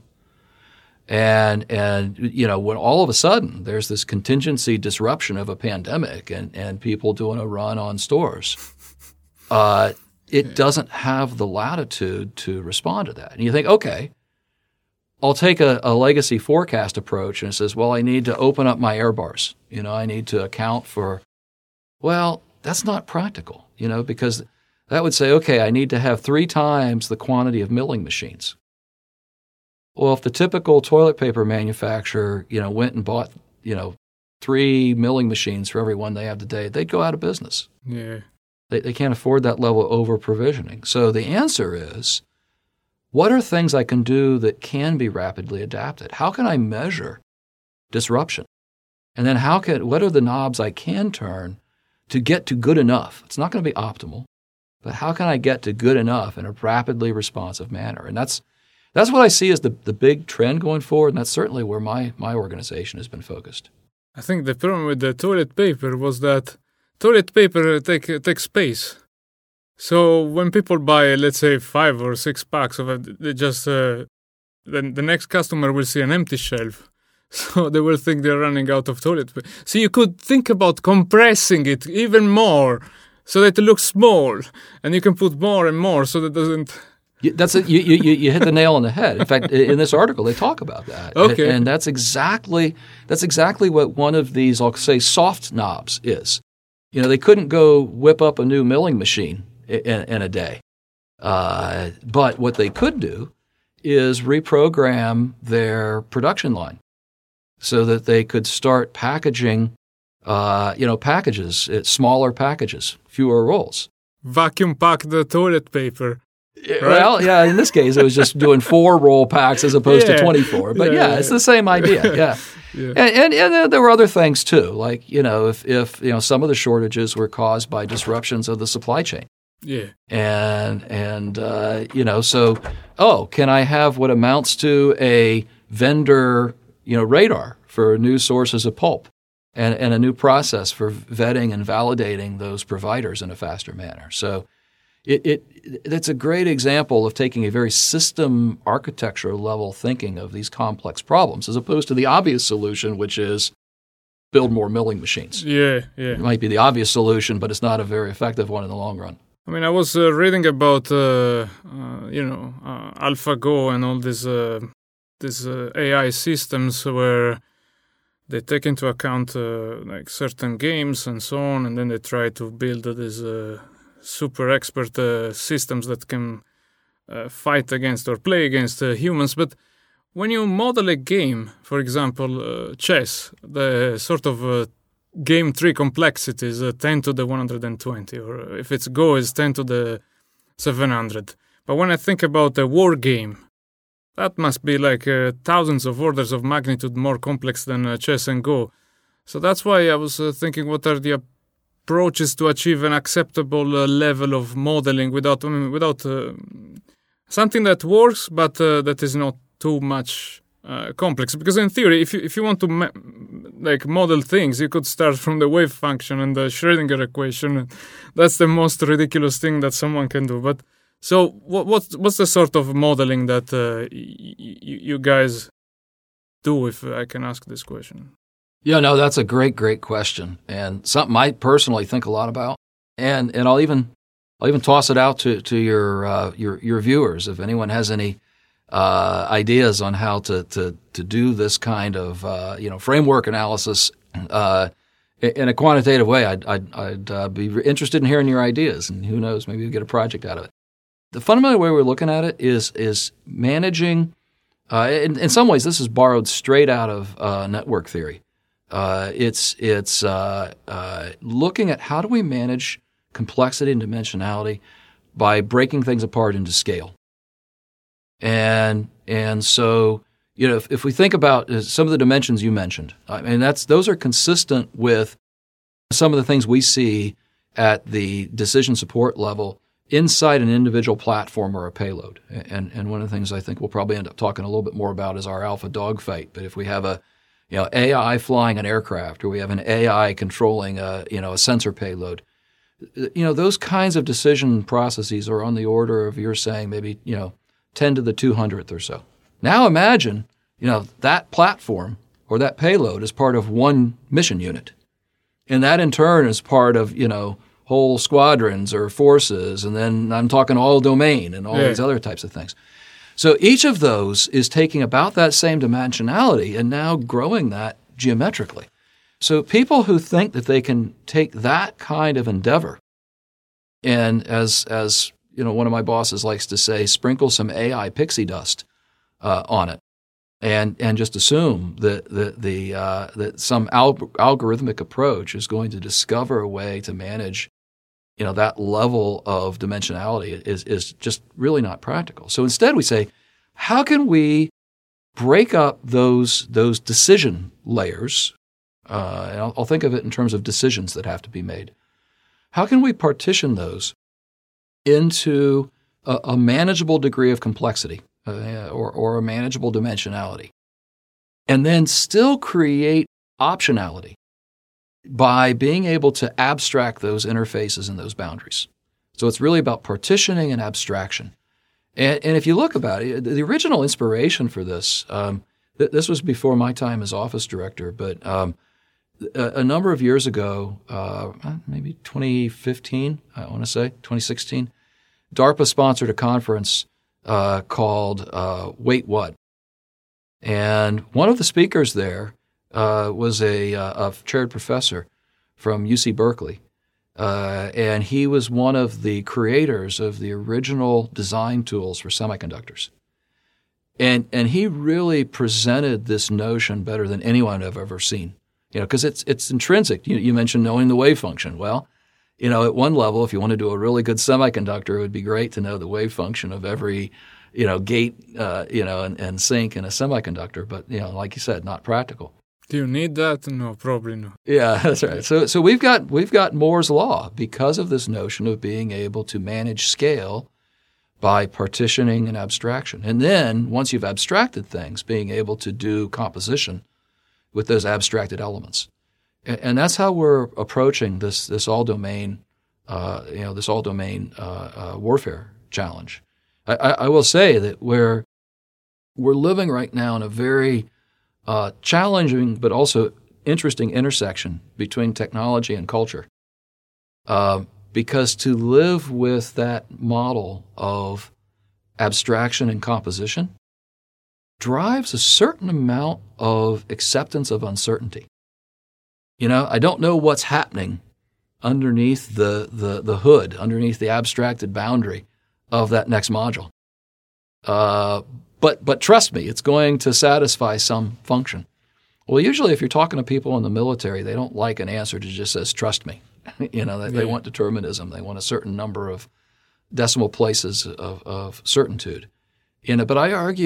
And, and you know, when all of a sudden there's this contingency disruption of a pandemic and, and people doing a run on stores, uh, it doesn't have the latitude to respond to that. And you think, okay, I'll take a, a legacy forecast approach and it says, well, I need to open up my air bars. You know, I need to account for, well, that's not practical, you know, because that would say, okay, I need to have three times the quantity of milling machines. Well, if the typical toilet paper manufacturer, you know, went and bought, you know, three milling machines for every one they have today, they'd go out of business. Yeah. They, they can't afford that level of over-provisioning. So the answer is, what are things I can do that can be rapidly adapted? How can I measure disruption? And then how can, what are the knobs I can turn to get to good enough? It's not going to be optimal, but how can I get to good enough in a rapidly responsive manner? And that's That's what I see as the, the big trend going forward, and that's certainly where my, my organization has been focused. I think the problem with the toilet paper was that toilet paper take, takes space. So when people buy, let's say, five or six packs of it, they just uh, then the next customer will see an empty shelf. So they will think they're running out of toilet paper. So you could think about compressing it even more so that it looks small, and you can put more and more so that it doesn't... That's a, you, you, you hit the nail on the head. In fact, in this article, they talk about that. Okay. And, and that's exactly that's exactly what one of these, I'll say, soft knobs is. You know, they couldn't go whip up a new milling machine in, in a day. Uh, but what they could do is reprogram their production line so that they could start packaging, uh, you know, packages, smaller packages, fewer rolls. Vacuum pack the toilet paper. Right? Well, yeah, in this case, it was just doing four roll packs as opposed yeah. to twenty-four. But yeah, yeah, it's the same idea. Yeah. yeah. And, and, and there were other things too, like, you know, if, if, you know, some of the shortages were caused by disruptions of the supply chain. Yeah. And, and uh, you know, so, oh, can I have what amounts to a vendor, you know, radar for new sources of pulp and, and a new process for vetting and validating those providers in a faster manner? So, It, it it's a great example of taking a very system architecture level thinking of these complex problems as opposed to the obvious solution, which is build more milling machines. Yeah, yeah. It might be the obvious solution, but it's not a very effective one in the long run. I mean, I was uh, reading about, uh, uh, you know, uh, AlphaGo and all these, uh, these uh, A I systems where they take into account uh, like certain games and so on, and then they try to build these uh, super expert uh, systems that can uh, fight against or play against uh, humans. But when you model a game, for example, uh, chess, the sort of uh, game tree complexity is uh, ten to the one hundred twenty, or if it's Go, it's ten to the seven hundred. But when I think about a war game, that must be like uh, thousands of orders of magnitude more complex than uh, chess and Go. So that's why I was uh, thinking, what are the approaches to achieve an acceptable uh, level of modeling without I mean, without uh, something that works, but uh, that is not too much uh, complex. Because in theory, if you if you want to ma- like model things, you could start from the wave function and the Schrödinger equation. That's the most ridiculous thing that someone can do. But so what what's what's the sort of modeling that uh, y- y- you guys do, if I can ask this question? Yeah, no, that's a great, great question, and something I personally think a lot about. And and I'll even I'll even toss it out to to your uh, your your viewers if anyone has any uh, ideas on how to to to do this kind of uh, you know framework analysis uh, in a quantitative way. I'd I'd, I'd uh, be interested in hearing your ideas, and who knows, maybe we'll get a project out of it. The fundamental way we're looking at it is is managing. Uh, in, in some ways, this is borrowed straight out of uh, network theory. Uh, it's it's uh, uh, looking at how do we manage complexity and dimensionality by breaking things apart into scale. And and so you know if, if we think about some of the dimensions you mentioned, I mean that's those are consistent with some of the things we see at the decision support level inside an individual platform or a payload. And and one of the things I think we'll probably end up talking a little bit more about is our alpha dogfight. But if we have a you know A I flying an aircraft, or we have an A I controlling a you know a sensor payload, you know those kinds of decision processes are on the order of, you're saying, maybe you know ten to the two hundredth or so. Now imagine you know that platform or that payload is part of one mission unit, and that in turn is part of you know whole squadrons or forces, and then I'm talking all domain and all yeah. these other types of things. So each of those is taking about that same dimensionality and now growing that geometrically. So people who think that they can take that kind of endeavor and, as as you know, one of my bosses likes to say, sprinkle some A I pixie dust uh, on it, and and just assume that that the uh, that some al- algorithmic approach is going to discover a way to manage you know, that level of dimensionality is is just really not practical. So instead we say, how can we break up those those decision layers? Uh, and I'll, I'll think of it in terms of decisions that have to be made. How can we partition those into a, a manageable degree of complexity uh, or, or a manageable dimensionality, and then still create optionality by being able to abstract those interfaces and those boundaries? So it's really about partitioning and abstraction. And, and if you look about it, the original inspiration for this, um, th- this was before my time as office director, but um, a, a number of years ago, uh, maybe twenty fifteen, I want to say, twenty sixteen, DARPA sponsored a conference uh, called uh, Wait What? And one of the speakers there Uh, was a, uh, a chaired professor from U C Berkeley, uh, and he was one of the creators of the original design tools for semiconductors. And and he really presented this notion better than anyone I've ever seen. You know, because it's it's intrinsic. You, you mentioned knowing the wave function. Well, you know, at one level, if you want to do a really good semiconductor, it would be great to know the wave function of every you know gate, uh, you know, and, and sink in a semiconductor. But you know, like you said, not practical. Do you need that? No, probably not. Yeah, that's right. So so we've got we've got Moore's law because of this notion of being able to manage scale by partitioning and abstraction. And then once you've abstracted things, being able to do composition with those abstracted elements. And, and that's how we're approaching this this all domain uh, you know this all domain uh, uh, warfare challenge. I, I, I will say that we're we're living right now in a very Uh, challenging but also interesting intersection between technology and culture. Uh, because to live with that model of abstraction and composition drives a certain amount of acceptance of uncertainty. You know, I don't know what's happening underneath the, the, the hood, underneath the abstracted boundary of that next module. Uh, But but trust me, it's going to satisfy some function. Well, usually if you're talking to people in the military, they don't like an answer that just says, trust me. you know, they, yeah. they want determinism. They want a certain number of decimal places of, of certitude. You know, but I argue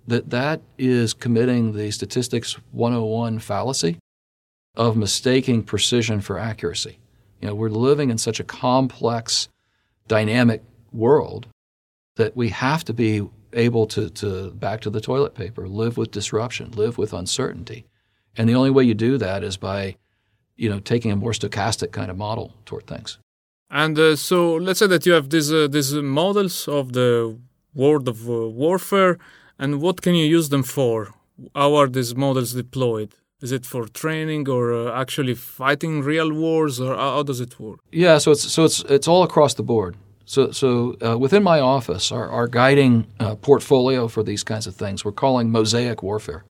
that that is committing the statistics one oh one fallacy of mistaking precision for accuracy. You know, we're living in such a complex, dynamic world that we have to be able to, to, back to the toilet paper, live with disruption, live with uncertainty. And the only way you do that is by, you know, taking a more stochastic kind of model toward things. And uh, so let's say that you have these, uh, these models of the world of uh, warfare, and what can you use them for? How are these models deployed? Is it for training or uh, actually fighting real wars, or how, how does it work? Yeah, so it's so it's it's all across the board. So so uh, within my office, our, our guiding uh, portfolio for these kinds of things, we're calling Mosaic Warfare.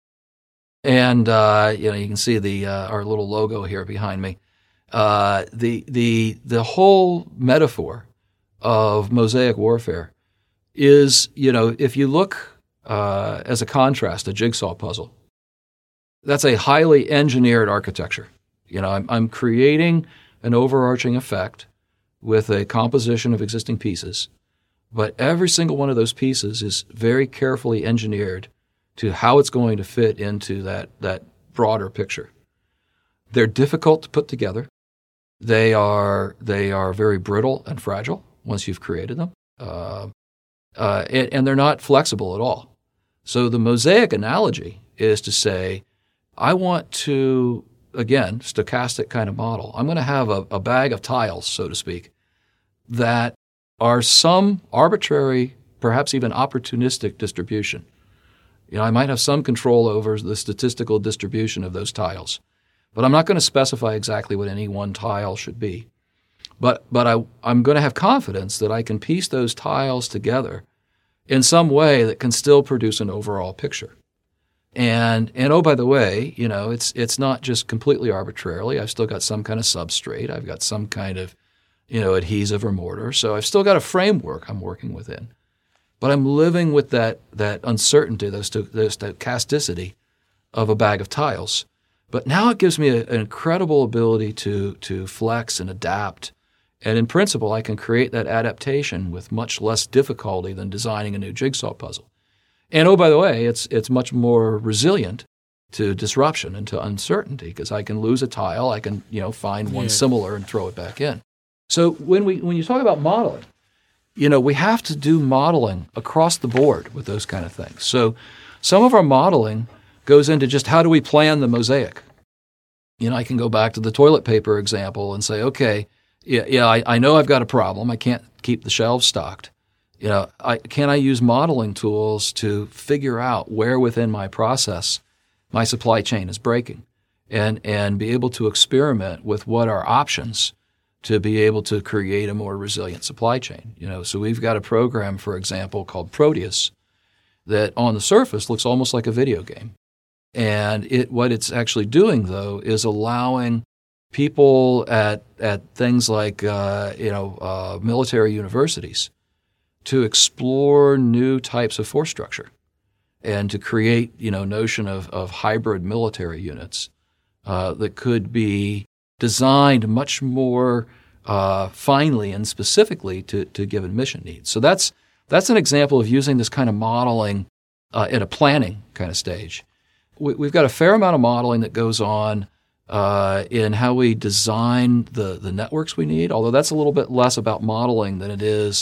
And uh, you know, you can see the uh, our little logo here behind me. Uh, the the the whole metaphor of Mosaic Warfare is, you know, if you look uh, as a contrast, a jigsaw puzzle. That's a highly engineered architecture. You know, I'm, I'm creating an overarching effect with a composition of existing pieces, but every single one of those pieces is very carefully engineered to how it's going to fit into that, that broader picture. They're difficult to put together. They are they are very brittle and fragile once you've created them, uh, uh, and, and they're not flexible at all. So the mosaic analogy is to say, I want to, again, stochastic kind of model. I'm going to have a, a bag of tiles, so to speak, that are some arbitrary, perhaps even opportunistic distribution. You know, I might have some control over the statistical distribution of those tiles, but I'm not going to specify exactly what any one tile should be. But but I, I'm going to have confidence that I can piece those tiles together in some way that can still produce an overall picture. And and oh, by the way, you know, it's it's not just completely arbitrarily. I've still got some kind of substrate. I've got some kind of, you know, adhesive or mortar. So I've still got a framework I'm working within. But I'm living with that that uncertainty, the stochasticity of a bag of tiles. But now it gives me a, an incredible ability to to flex and adapt. And in principle, I can create that adaptation with much less difficulty than designing a new jigsaw puzzle. And oh, by the way, it's it's much more resilient to disruption and to uncertainty because I can lose a tile, I can, you know, find one yeah. similar and throw it back in. So when we when you talk about modeling, you know, we have to do modeling across the board with those kind of things. So some of our modeling goes into just how do we plan the mosaic. You know, I can go back to the toilet paper example and say, okay, yeah, yeah, I, I know I've got a problem. I can't keep the shelves stocked. You know, I, can I use modeling tools to figure out where within my process my supply chain is breaking and, and be able to experiment with what are options to be able to create a more resilient supply chain? You know, so we've got a program, for example, called Proteus that on the surface looks almost like a video game. And it what it's actually doing, though, is allowing people at, at things like, uh, you know, uh, military universities to explore new types of force structure and to create, you know, notion of, of hybrid military units uh, that could be designed much more uh, finely and specifically to, to given mission needs. So that's that's an example of using this kind of modeling uh, at a planning kind of stage. We, we've got a fair amount of modeling that goes on uh, in how we design the, the networks we need, although that's a little bit less about modeling than it is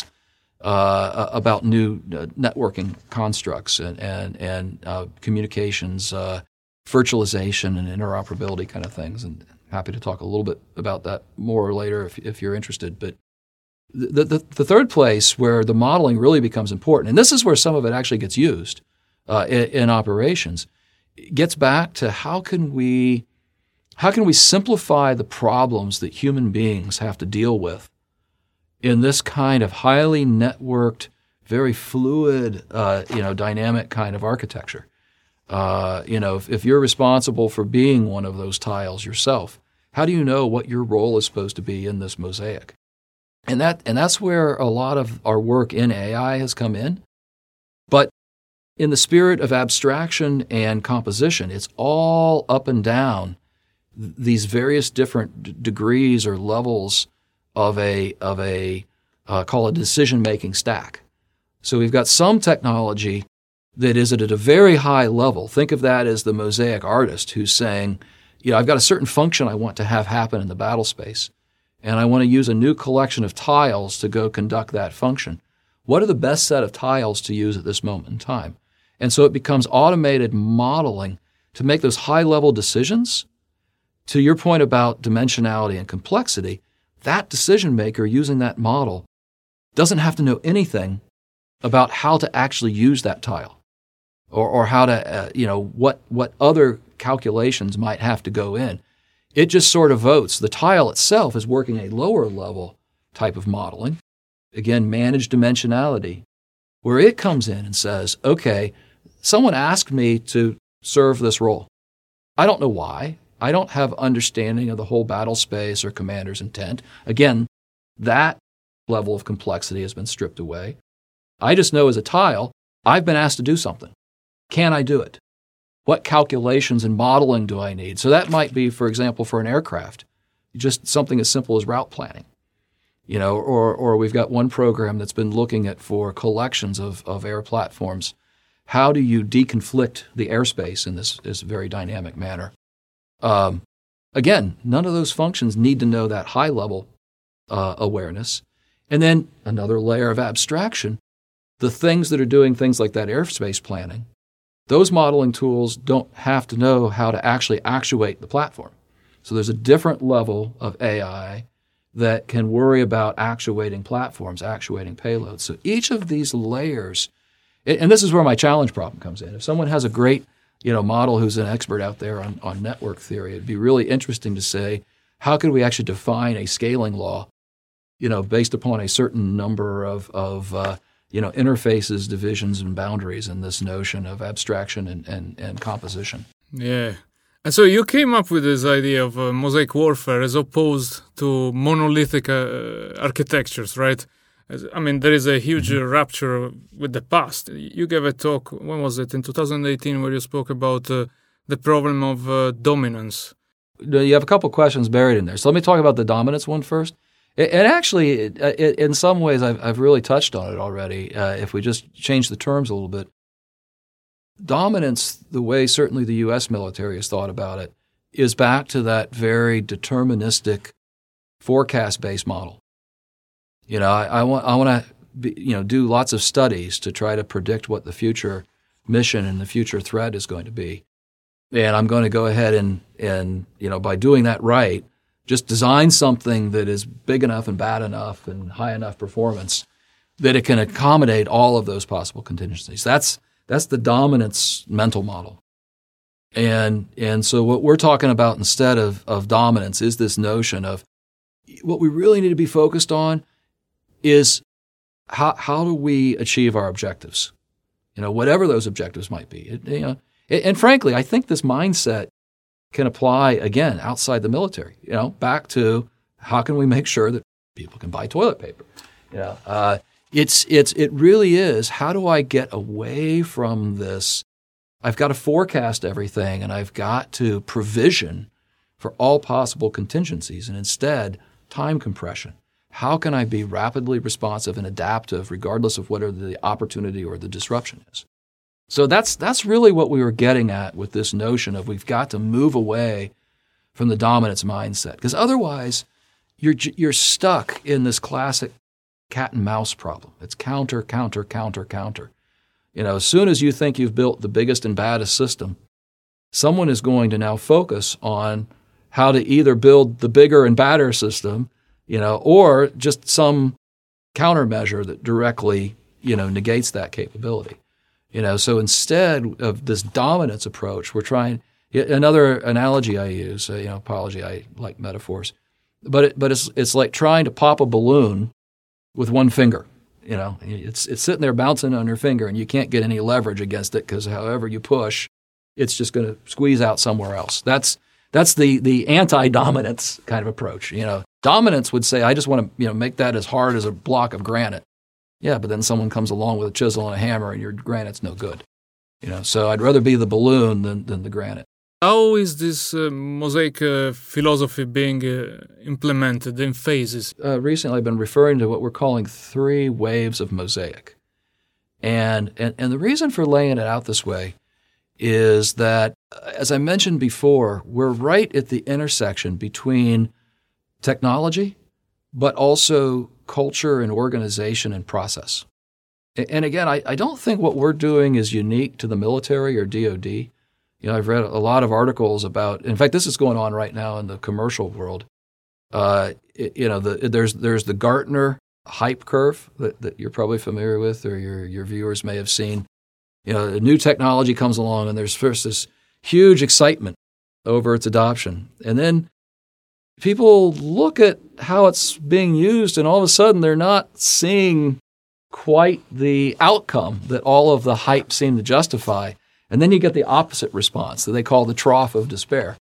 Uh, about new uh, networking constructs and and, and uh, communications, uh, virtualization and interoperability kind of things. And happy to talk a little bit about that more later if if you're interested. But the, the the third place where the modeling really becomes important, and this is where some of it actually gets used uh, in, in operations, gets back to how can we how can we simplify the problems that human beings have to deal with in this kind of highly networked, very fluid, uh, you know, dynamic kind of architecture. Uh, you know, if, if you're responsible for being one of those tiles yourself, how do you know what your role is supposed to be in this mosaic? And that and that's where a lot of our work in A I has come in. But in the spirit of abstraction and composition, it's all up and down these various different d- degrees or levels of a of a uh, call it decision-making stack. So we've got some technology that is at a very high level. Think of that as the mosaic artist who's saying, you know, I've got a certain function I want to have happen in the battle space, and I want to use a new collection of tiles to go conduct that function. What are the best set of tiles to use at this moment in time? And so it becomes automated modeling to make those high-level decisions. To your point about dimensionality and complexity, that decision maker using that model doesn't have to know anything about how to actually use that tile or, or how to, uh, you know, what, what other calculations might have to go in. It just sort of votes. The tile itself is working a lower level type of modeling. Again, managed dimensionality, where it comes in and says, okay, someone asked me to serve this role. I don't know why. I don't have understanding of the whole battle space or commander's intent. Again, that level of complexity has been stripped away. I just know as a tile, I've been asked to do something. Can I do it? What calculations and modeling do I need? So that might be, for example, for an aircraft, just something as simple as route planning. You know, or or we've got one program that's been looking at for collections of, of air platforms. How do you deconflict the airspace in this, this very dynamic manner? Um, again, none of those functions need to know that high-level uh, awareness. And then another layer of abstraction, the things that are doing things like that airspace planning, those modeling tools don't have to know how to actually actuate the platform. So there's a different level of A I that can worry about actuating platforms, actuating payloads. So each of these layers, and this is where my challenge problem comes in. If someone has a great, you know, model who's an expert out there on, on network theory, it'd be really interesting to say, how could we actually define a scaling law, you know, based upon a certain number of, of uh, you know, interfaces, divisions, and boundaries in this notion of abstraction and, and, and composition. Yeah. And so you came up with this idea of uh, mosaic warfare as opposed to monolithic uh, architectures, right? As, I mean, there is a huge mm-hmm. uh, rupture with the past. You gave a talk, when was it, in two thousand eighteen, where you spoke about uh, the problem of uh, dominance. You have a couple questions buried in there. So let me talk about the dominance one first. And actually, it, it, in some ways, I've, I've really touched on it already, uh, if we just change the terms a little bit. Dominance, the way certainly the U S military has thought about it, is back to that very deterministic forecast-based model. You know, I, I want I want to you know do lots of studies to try to predict what the future mission and the future threat is going to be, and I'm going to go ahead and and you know by doing that right, just design something that is big enough and bad enough and high enough performance that it can accommodate all of those possible contingencies. That's That's the dominance mental model. And and so what we're talking about instead of, of dominance is this notion of what we really need to be focused on is how how do we achieve our objectives? You know, whatever those objectives might be. It, you know, it, and frankly, I think this mindset can apply, again, outside the military. You know, back to how can we make sure that people can buy toilet paper? You know, uh, It's it's it really is, how do I get away from this? I've got to forecast everything and I've got to provision for all possible contingencies, and instead, time compression. How can I be rapidly responsive and adaptive regardless of whatever the opportunity or the disruption is? So that's that's really what we were getting at with this notion of we've got to move away from the dominance mindset, because otherwise you're you're stuck in this classic cat and mouse problem. It's counter, counter, counter, counter. You know, as soon as you think you've built the biggest and baddest system, someone is going to now focus on how to either build the bigger and badder system, you know, or just some countermeasure that directly, you know, negates that capability. You know, so instead of this dominance approach, we're trying, another analogy I use, uh, you know, apology, I like metaphors, but it, but it's it's like trying to pop a balloon with one finger. You know, it's it's sitting there bouncing on your finger and you can't get any leverage against it because however you push, it's just going to squeeze out somewhere else. That's that's the the anti-dominance kind of approach. You know, dominance would say, I just want to, you know, make that as hard as a block of granite. Yeah, but then someone comes along with a chisel and a hammer and your granite's no good. You know, so I'd rather be the balloon than, than the granite. How is this uh, mosaic uh, philosophy being uh, implemented in phases? Uh, recently, I've been referring to what we're calling three waves of mosaic. And, and, and the reason for laying it out this way is that, as I mentioned before, we're right at the intersection between technology, but also culture and organization and process. And again, I, I don't think what we're doing is unique to the military or D O D. You know, I've read a lot of articles about, in fact, this is going on right now in the commercial world. Uh, it, you know, the, there's there's the Gartner hype curve that, that you're probably familiar with, or your your viewers may have seen. You know, a new technology comes along, and there's first this huge excitement over its adoption, and then people look at how it's being used, and all of a sudden they're not seeing quite the outcome that all of the hype seemed to justify. And then you get the opposite response that they call the trough of despair.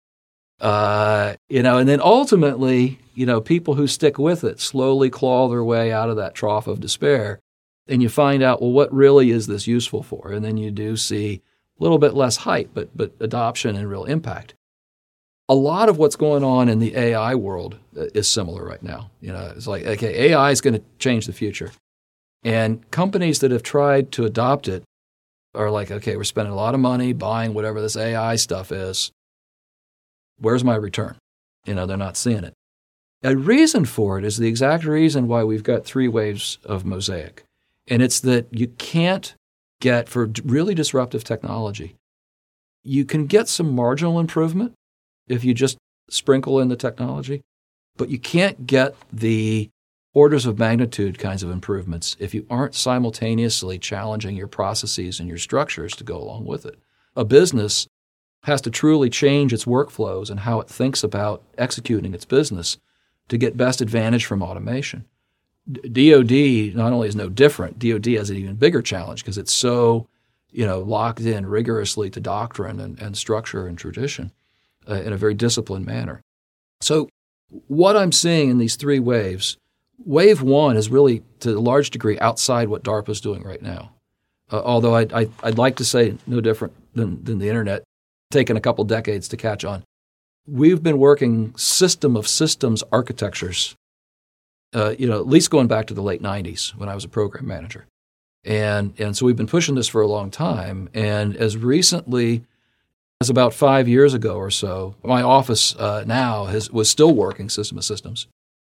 Uh, you know, and then ultimately, you know, people who stick with it slowly claw their way out of that trough of despair. And you find out, well, what really is this useful for? And then you do see a little bit less hype, but but adoption and real impact. A lot of what's going on in the A I world is similar right now. You know, it's like, okay, A I is going to change the future. And companies that have tried to adopt it are like, okay, we're spending a lot of money buying whatever this A I stuff is. Where's my return? You know, they're not seeing it. A reason for it is the exact reason why we've got three waves of Mosaic. And it's that you can't get, for really disruptive technology, you can get some marginal improvement if you just sprinkle in the technology, but you can't get the orders of magnitude kinds of improvements if you aren't simultaneously challenging your processes and your structures to go along with it. A business has to truly change its workflows and how it thinks about executing its business to get best advantage from automation. D O D not only is no different, D O D has an even bigger challenge because it's so, you know, locked in rigorously to doctrine and, and structure and tradition uh, in a very disciplined manner. So what I'm seeing in these three waves, wave one is really, to a large degree, outside what DARPA is doing right now. Uh, although I'd, I'd, I'd like to say no different than, than the internet, taken a couple decades to catch on. We've been working system of systems architectures, uh, you know, at least going back to the late nineties when I was a program manager. And, and so we've been pushing this for a long time. And as recently as about five years ago or so, my office uh, now has, was still working system of systems.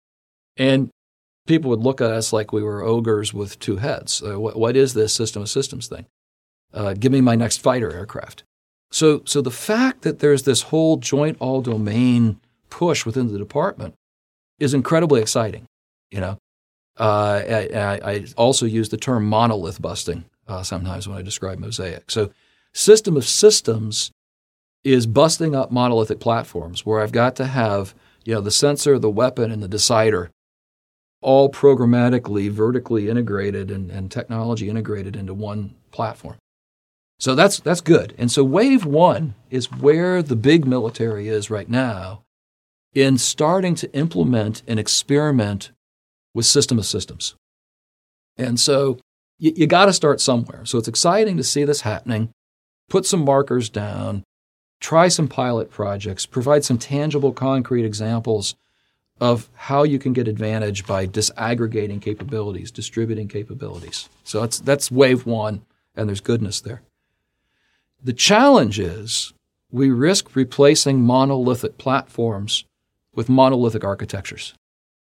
And people would look at us like we were ogres with two heads. Uh, what, what is this system of systems thing? Uh, give me my next fighter aircraft. So, so the fact that there's this whole joint all-domain push within the department is incredibly exciting. You know, uh, I, I also use the term monolith busting uh, sometimes when I describe Mosaic. So, system of systems is busting up monolithic platforms where I've got to have, you know, the sensor, the weapon, and the decider all programmatically, vertically integrated and, and technology integrated into one platform. So that's that's good. And so wave one is where the big military is right now in starting to implement and experiment with system of systems. And so you, you got to start somewhere. So it's exciting to see this happening. Put some markers down, try some pilot projects, provide some tangible, concrete examples of how you can get advantage by disaggregating capabilities, distributing capabilities. So that's that's wave one, and there's goodness there. The challenge is we risk replacing monolithic platforms with monolithic architectures.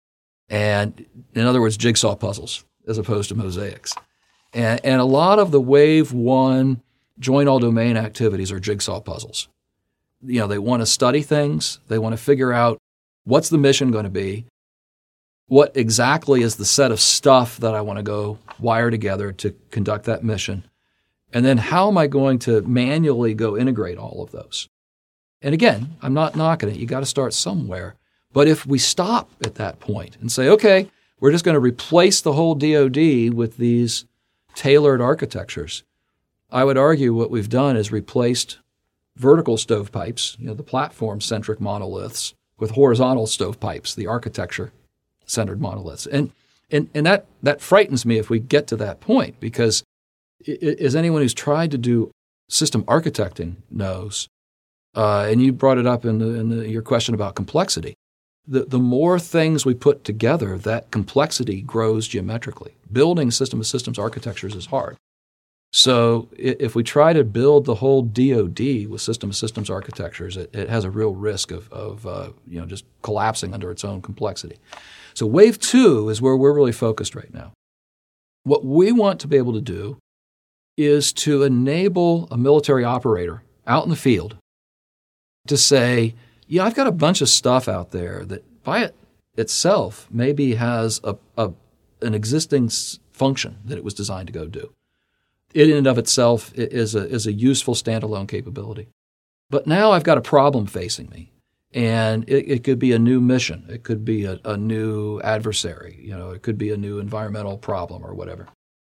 And in other words, jigsaw puzzles as opposed to mosaics. And, and a lot of the wave one joint all-domain activities are jigsaw puzzles. You know, they want to study things. They want to figure out what's the mission going to be, what exactly is the set of stuff that I want to go wire together to conduct that mission, and then how am I going to manually go integrate all of those? And again, I'm not knocking it. You got to start somewhere. But if we stop at that point and say, okay, we're just going to replace the whole D O D with these tailored architectures, I would argue what we've done is replaced vertical stovepipes, you know, the platform-centric monoliths, with horizontal stovepipes, the architecture-centered monoliths. And and and that that frightens me if we get to that point, because as anyone who's tried to do system architecting knows, uh, and you brought it up in, the, in the, your question about complexity, the, the more things we put together, that complexity grows geometrically. Building system of systems architectures is hard. So if we try to build the whole D O D with system of systems architectures, it, it has a real risk of, of uh, you know, just collapsing under its own complexity. So wave two is where we're really focused right now. What we want to be able to do is to enable a military operator out in the field to say, yeah, I've got a bunch of stuff out there that by it itself maybe has a, a an existing function that it was designed to go do. It in and of itself is a, is a useful standalone capability. But now I've got a problem facing me, and it, it could be a new mission. It could be a, a new adversary. You know, it could be a new environmental problem or whatever.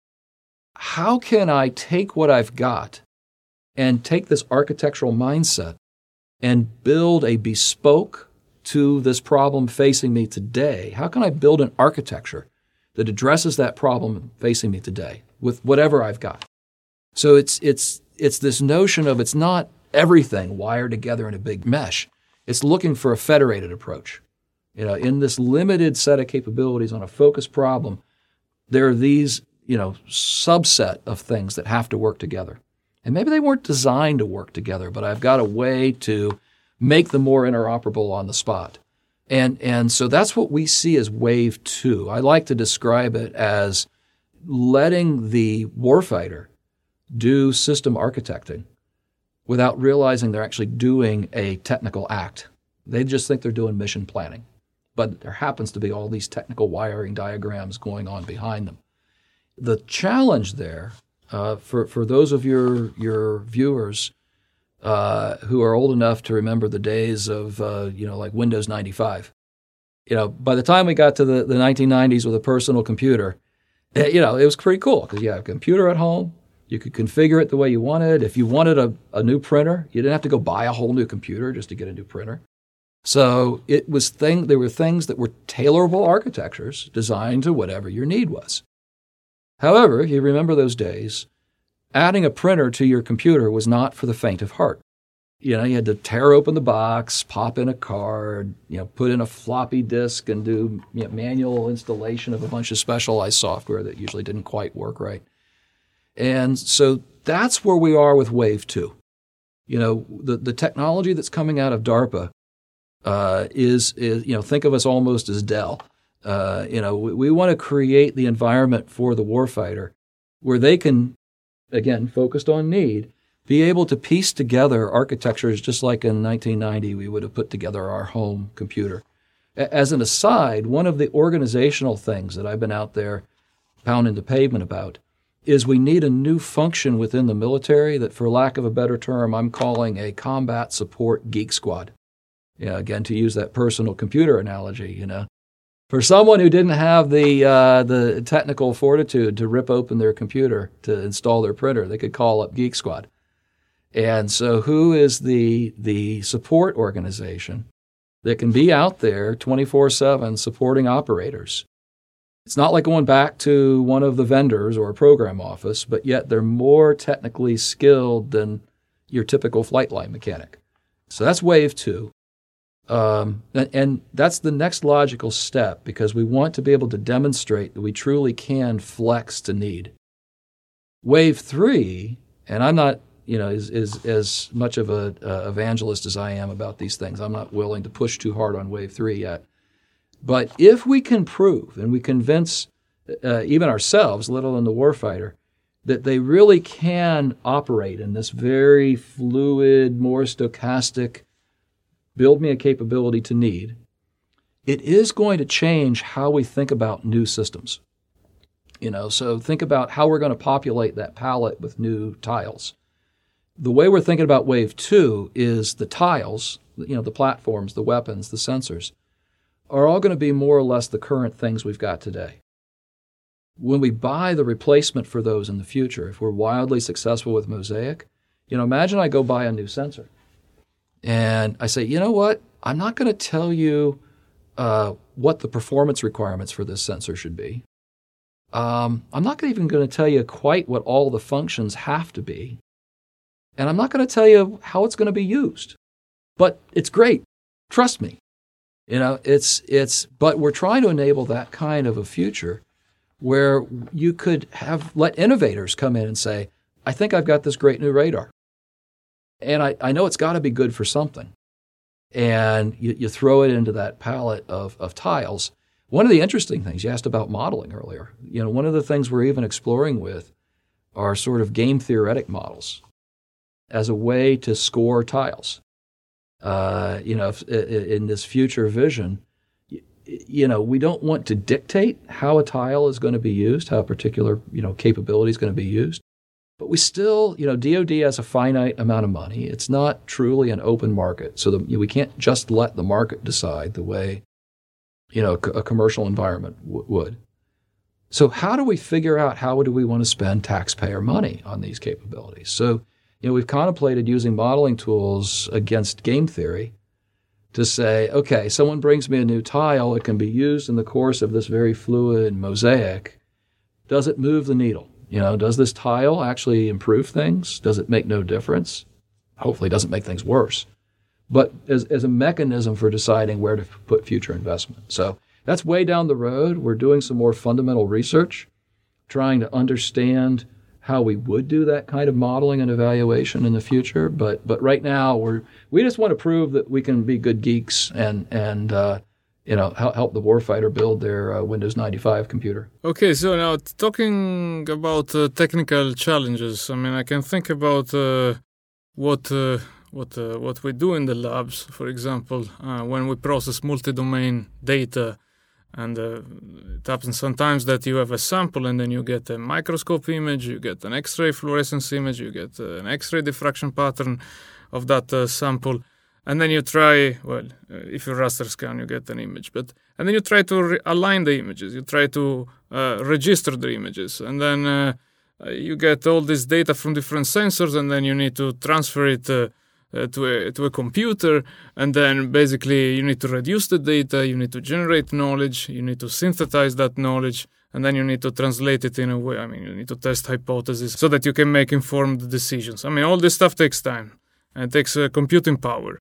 How can I take what I've got and take this architectural mindset and build a bespoke to this problem facing me today? How can I build an architecture that addresses that problem facing me today with whatever I've got? So it's it's it's this notion of it's not everything wired together in a big mesh. It's looking for a federated approach. You know, in this limited set of capabilities on a focused problem, there are these, you know, subset of things that have to work together. And maybe they weren't designed to work together, but I've got a way to make them more interoperable on the spot. And and so that's what we see as wave two. I like to describe it as letting the warfighter do system architecting without realizing they're actually doing a technical act. They just think they're doing mission planning. But there happens to be all these technical wiring diagrams going on behind them. The challenge there, uh, for, for those of your, your viewers uh, who are old enough to remember the days of, uh, you know, like Windows ninety-five, you know, by the time we got to the, the nineteen nineties with a personal computer, you know, it was pretty cool because you had a computer at home. You could configure it the way you wanted. If you wanted a, a new printer, you didn't have to go buy a whole new computer just to get a new printer. So it was thing. There were things that were tailorable architectures designed to whatever your need was. However, if you remember those days, adding a printer to your computer was not for the faint of heart. You know, you had to tear open the box, pop in a card, you know, put in a floppy disk and do, you know, manual installation of a bunch of specialized software that usually didn't quite work right. And so that's where we are with wave two. You know, the, the technology that's coming out of DARPA uh, is, is, you know, think of us almost as Dell. Uh, you know, we, we want to create the environment for the warfighter where they can, again, focused on need, be able to piece together architectures just like in nineteen ninety we would have put together our home computer. As an aside, one of the organizational things that I've been out there pounding the pavement about is we need a new function within the military that, for lack of a better term, I'm calling a combat support geek squad. You know, again, to use that personal computer analogy, you know. For someone who didn't have the uh, the technical fortitude to rip open their computer to install their printer, they could call up Geek Squad. And so who is the the support organization that can be out there twenty-four seven supporting operators? It's not like going back to one of the vendors or a program office, but yet they're more technically skilled than your typical flight line mechanic. So that's wave two. Um, and, and that's the next logical step because we want to be able to demonstrate that we truly can flex to need. Wave three, and I'm not, you know, is, is as much of a uh, evangelist as I am about these things. I'm not willing to push too hard on wave three yet. But if we can prove and we convince uh, even ourselves, let alone the warfighter, that they really can operate in this very fluid, more stochastic, build me a capability to need, it is going to change how we think about new systems. You know, so think about how we're going to populate that palette with new tiles. The way we're thinking about wave two is the tiles, you know, the platforms, the weapons, the sensors, are all going to be more or less the current things we've got today. When we buy the replacement for those in the future, if we're wildly successful with Mosaic, you know, imagine I go buy a new sensor. And I say, you know what? I'm not going to tell you uh, what the performance requirements for this sensor should be. Um, I'm not even going to tell you quite what all the functions have to be. And I'm not going to tell you how it's going to be used. But it's great. Trust me. You know, it's, it's, but we're trying to enable that kind of a future where you could have, let innovators come in and say, I think I've got this great new radar. And I, I know it's got to be good for something. And you, you throw it into that palette of, of tiles. One of the interesting things, you asked about modeling earlier. You know, one of the things we're even exploring with are sort of game theoretic models as a way to score tiles. Uh, you know, if, in this future vision, you, you know, we don't want to dictate how a tile is going to be used, how a particular, you know, capability is going to be used. But we still, you know, D O D has a finite amount of money. It's not truly an open market. So the, you know, we can't just let the market decide the way, you know, a commercial environment w- would. So how do we figure out how do we want to spend taxpayer money on these capabilities? So, you know, we've contemplated using modeling tools against game theory to say, okay, someone brings me a new tile. It can be used in the course of this very fluid mosaic. Does it move the needle? You know, does this tile actually improve things? Does it make no difference? Hopefully it doesn't make things worse. But as, as a mechanism for deciding where to put future investment. So that's way down the road. We're doing some more fundamental research, trying to understand how we would do that kind of modeling and evaluation in the future. But but right now, we're we just want to prove that we can be good geeks and, and uh, you know, help, help the warfighter build their uh, Windows ninety-five computer. Okay, so now talking about uh, technical challenges, I mean, I can think about uh, what uh, what uh, what we do in the labs. For example, uh, when we process multi-domain data, and uh, it happens sometimes that you have a sample and then you get a microscope image, you get an X-ray fluorescence image, you get uh, an X-ray diffraction pattern of that uh, sample. And then you try, well, uh, if you raster scan, you get an image. But and then you try to re- align the images. You try to uh, register the images. And then uh, uh, you get all this data from different sensors, and then you need to transfer it uh, uh, to, a, to a computer. And then basically you need to reduce the data, you need to generate knowledge, you need to synthesize that knowledge, and then you need to translate it in a way. I mean, you need to test hypotheses so that you can make informed decisions. I mean, all this stuff takes time, and it takes uh, computing power.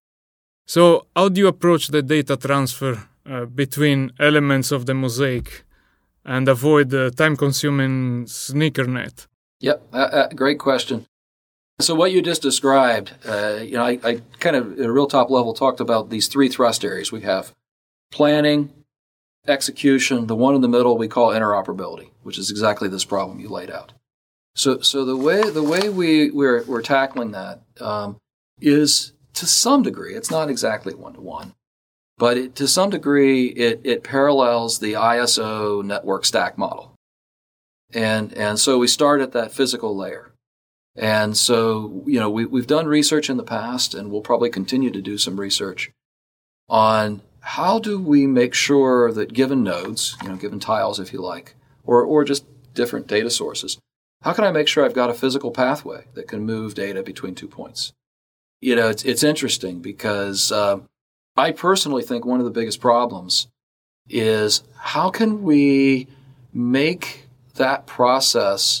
So how do you approach the data transfer uh, between elements of the mosaic and avoid the time-consuming sneaker net? Yep, uh, uh, great question. So what you just described, uh, you know, I, I kind of at a real top level talked about these three thrust areas. We have planning, execution. The one in the middle we call interoperability, which is exactly this problem you laid out. So, so the way the way we we're we're tackling that um, is. To some degree, it's not exactly one-to-one, but it, to some degree, it, it parallels the I S O network stack model. And and so we start at that physical layer. And so, you know, we, we've done research in the past, and we'll probably continue to do some research on how do we make sure that given nodes, you know, given tiles, if you like, or or just different data sources, how can I make sure I've got a physical pathway that can move data between two points? You know, it's it's interesting because uh, I personally think one of the biggest problems is how can we make that process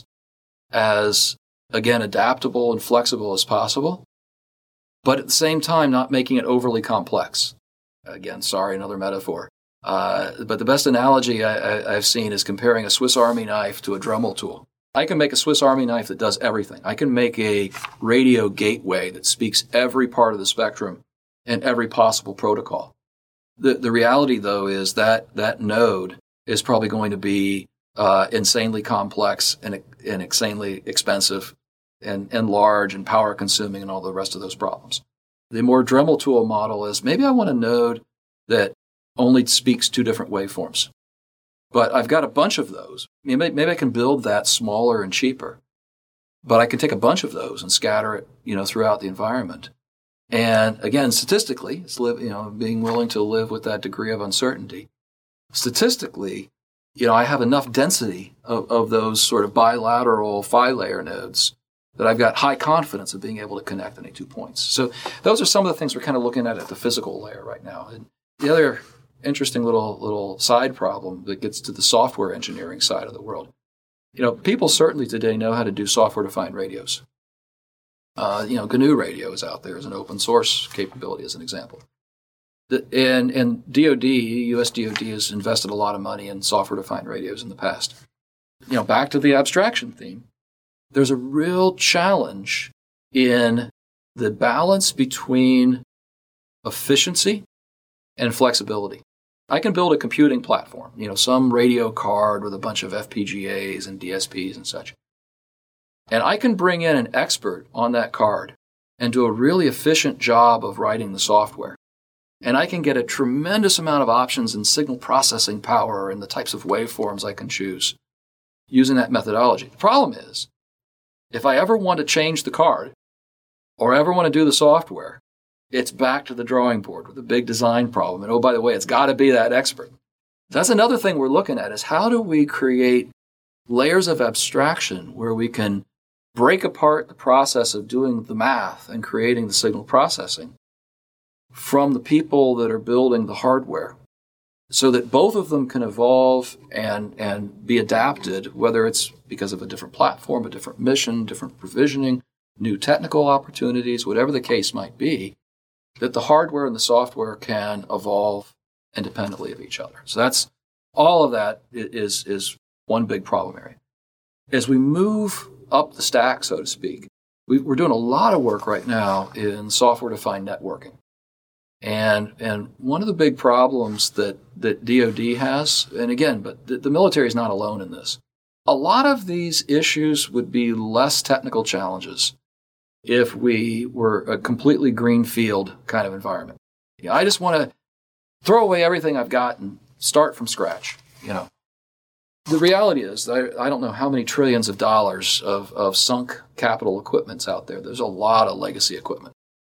as, again, adaptable and flexible as possible, but at the same time not making it overly complex. Again, sorry, another metaphor. Uh, but the best analogy I, I, I've seen is comparing a Swiss Army knife to a Dremel tool. I can make a Swiss Army knife that does everything. I can make a radio gateway that speaks every part of the spectrum and every possible protocol. The the reality, though, is that that node is probably going to be uh, insanely complex and, and insanely expensive and, and large and power consuming and all the rest of those problems. The more Dremel tool model is maybe I want a node that only speaks two different waveforms. But I've got a bunch of those. Maybe, maybe I can build that smaller and cheaper. But I can take a bunch of those and scatter it, you know, throughout the environment. And again, statistically, it's live, you know, being willing to live with that degree of uncertainty. Statistically, you know, I have enough density of, of those sort of bilateral phi layer nodes that I've got high confidence of being able to connect any two points. So those are some of the things we're kind of looking at at the physical layer right now. And the other interesting little little side problem that gets to the software engineering side of the world. You know, people certainly today know how to do software-defined radios. Uh, you know, G N U radio is out there as an open source capability, as an example. The, and and D O D, U S D O D has invested a lot of money in software-defined radios in the past. You know, back to the abstraction theme. there's a real challenge in the balance between efficiency and flexibility. I can build a computing platform, you know, some radio card with a bunch of F P G As and D S Ps and such. And I can bring in an expert on that card and do a really efficient job of writing the software. And I can get a tremendous amount of options in signal processing power and the types of waveforms I can choose using that methodology. The problem is, if I ever want to change the card or ever want to do the software, it's back to the drawing board with a big design problem. And oh, by the way, it's got to be that expert. That's another thing we're looking at is how do we create layers of abstraction where we can break apart the process of doing the math and creating the signal processing from the people that are building the hardware so that both of them can evolve and, and be adapted, whether it's because of a different platform, a different mission, different provisioning, new technical opportunities, whatever the case might be, that the hardware and the software can evolve independently of each other. So that's all of that is, is one big problem area. As we move up the stack, so to speak, we, we're doing a lot of work right now in software-defined networking. And and one of the big problems that, that D O D has, and again, but the, the military is not alone in this, a lot of these issues would be less technical challenges if we were a completely greenfield kind of environment. You know, I just want to throw away everything I've got and start from scratch. You know, the reality is, I, I don't know how many trillions of dollars of, of sunk capital equipment's out there. There's a lot of legacy equipment.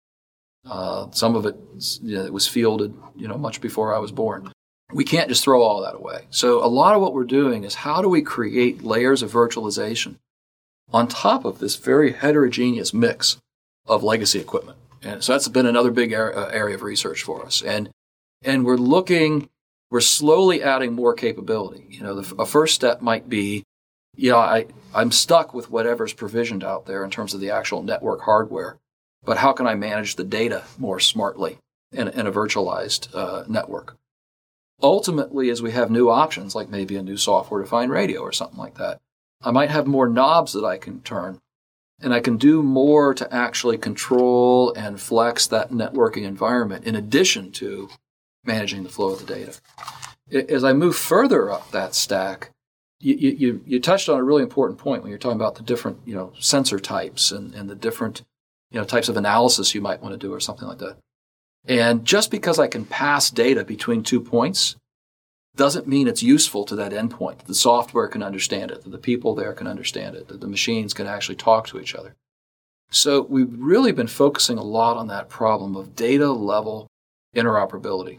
Uh, some of it, you know, it was fielded, you know, much before I was born. We can't just throw all that away. So a lot of what we're doing is how do we create layers of virtualization on top of this very heterogeneous mix of legacy equipment. And so that's been another big area, area of research for us. And and we're looking, we're slowly adding more capability. You know, the, a first step might be, you know, I, I'm stuck with whatever's provisioned out there in terms of the actual network hardware. But how can I manage the data more smartly in, in a virtualized uh, network? Ultimately, as we have new options, like maybe a new software-defined radio or something like that, I might have more knobs that I can turn, and I can do more to actually control and flex that networking environment in addition to managing the flow of the data. As I move further up that stack, you, you, you touched on a really important point when you're talking about the different, you know, sensor types and, and the different you know, types of analysis you might want to do or something like that. And just because I can pass data between two points doesn't mean it's useful to that endpoint. The software can understand it, that the people there can understand it, that the machines can actually talk to each other. So we've really been focusing a lot on that problem of data level interoperability.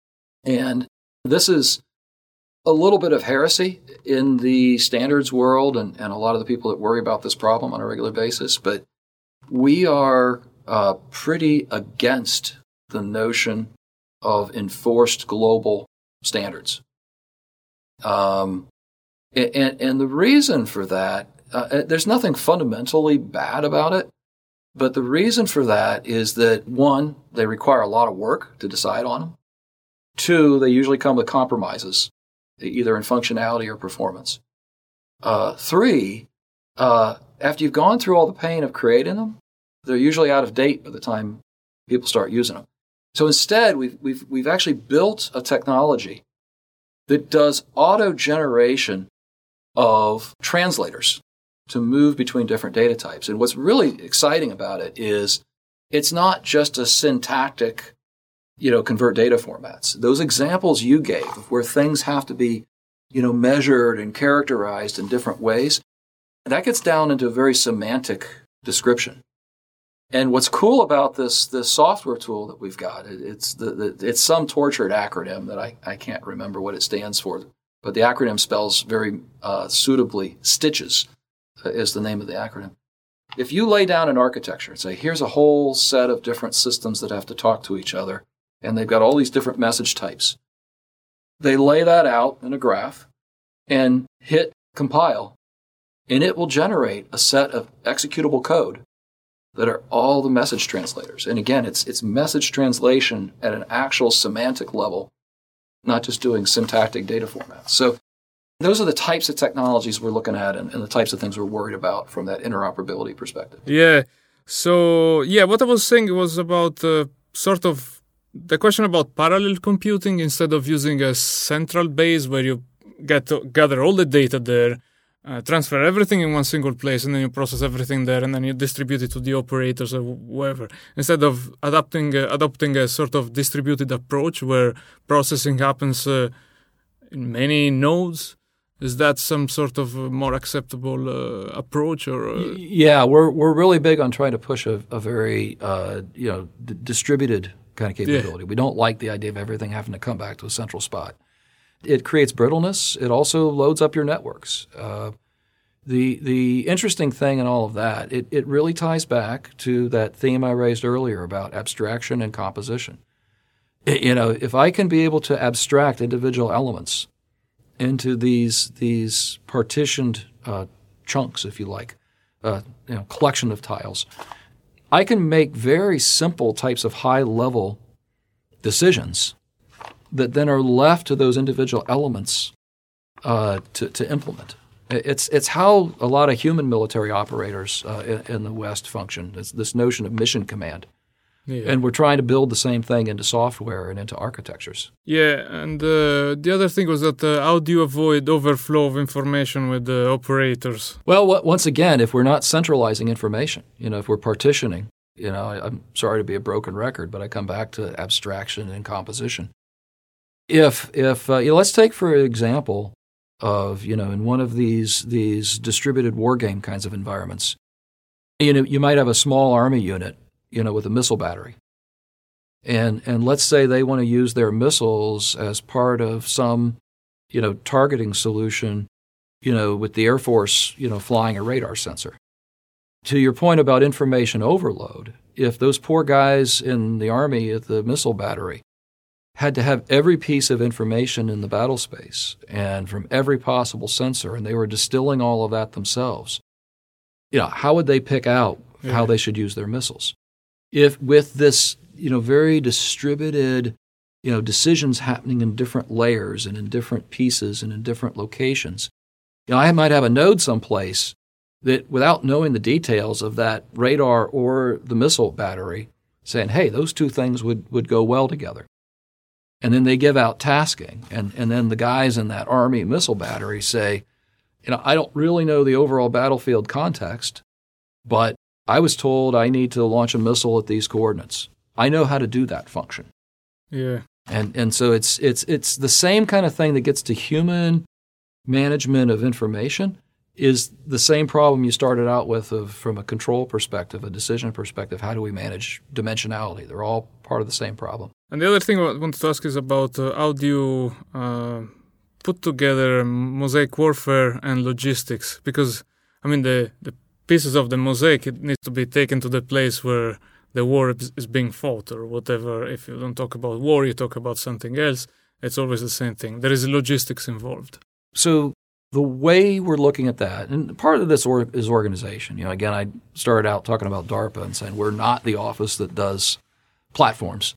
And this is a little bit of heresy in the standards world and, and a lot of the people that worry about this problem on a regular basis, but we are uh, pretty against the notion of enforced global standards. Um, and, and the reason for that, uh, there's nothing fundamentally bad about it, but the reason for that is that, one, they require a lot of work to decide on them. Two, they usually come with compromises, either in functionality or performance. Uh, three, uh, after you've gone through all the pain of creating them, they're usually out of date by the time people start using them. So instead, we've we've we've actually built a technology that does auto generation of translators to move between different data types. And what's really exciting about it is it's not just a syntactic, you know, convert data formats. Those examples you gave of where things have to be, you know, measured and characterized in different ways, that gets down into a very semantic description. And what's cool about this this software tool that we've got, it, it's the, the it's some tortured acronym that I, I can't remember what it stands for, but the acronym spells very uh, suitably Stitches uh, is the name of the acronym. If you lay down an architecture and say, here's a whole set of different systems that have to talk to each other, and they've got all these different message types, they lay that out in a graph and hit compile, and it will generate a set of executable code that are all the message translators. And again, it's it's message translation at an actual semantic level, not just doing syntactic data formats. So Those are the types of technologies we're looking at and, and the types of things we're worried about from that interoperability perspective. Yeah. So, yeah, what I was saying was about uh, sort of the question about parallel computing instead of using a central base where you get to gather all the data there, uh, transfer everything in one single place, and then you process everything there, and then you distribute it to the operators or whoever. Instead of adapting, uh, adopting a sort of distributed approach where processing happens uh, in many nodes. Is that some sort of more acceptable uh, approach, or? Uh... Yeah, we're we're really big on trying to push a, a very uh, you know d- distributed kind of capability. Yeah. We don't like the idea of everything having to come back to a central spot. It creates brittleness. It also loads up your networks. Uh, the the interesting thing in all of that, it it really ties back to that theme I raised earlier about abstraction and composition. It, you know, if I can be able to abstract individual elements into these these partitioned uh, chunks, if you like, uh, you know, collection of tiles, I can make very simple types of high-level decisions that then are left to those individual elements uh, to, to implement. It's it's how a lot of human military operators uh, in, in the West function. It's this notion of mission command. Yeah. And we're trying to build the same thing into software and into architectures. Yeah, and uh, the other thing was that uh, how do you avoid overflow of information with the operators? Well, w- once again, if we're not centralizing information, you know, if we're partitioning, you know, I, I'm sorry to be a broken record, but I come back to abstraction and composition. If, if uh, you know, let's take for example of, you know, in one of these these distributed war game kinds of environments, you know, you might have a small army unit, you know, with a missile battery. And and let's say they want to use their missiles as part of some, you know, targeting solution, you know, with the Air Force, you know, flying a radar sensor. To your point about information overload, if those poor guys in the Army at the missile battery had to have every piece of information in the battle space and from every possible sensor, and they were distilling all of that themselves, you know, how would they pick out yeah. how they should use their missiles? If with this, you know, very distributed, you know, decisions happening in different layers and in different pieces and in different locations, you know, I might have a node someplace that without knowing the details of that radar or the missile battery saying, hey, those two things would, would go well together. And then they give out tasking. And, and then the guys in that Army missile battery say, you know, I don't really know the overall battlefield context, but I was told I need to launch a missile at these coordinates. I know how to do that function. Yeah. And and so it's it's it's the same kind of thing that gets to human management of information is the same problem you started out with of, from a control perspective, a decision perspective. How do we manage dimensionality? They're all part of the same problem. And the other thing I wanted to ask is about uh, how do you uh, put together mosaic warfare and logistics? Because, I mean, the, the pieces of the mosaic, it needs to be taken to the place where the war is being fought or whatever. If you don't talk about war, you talk about something else. It's always the same thing. There is logistics involved. So the way we're looking at that, and part of this or, is organization. You know, again, I started out talking about DARPA and saying we're not the office that does platforms.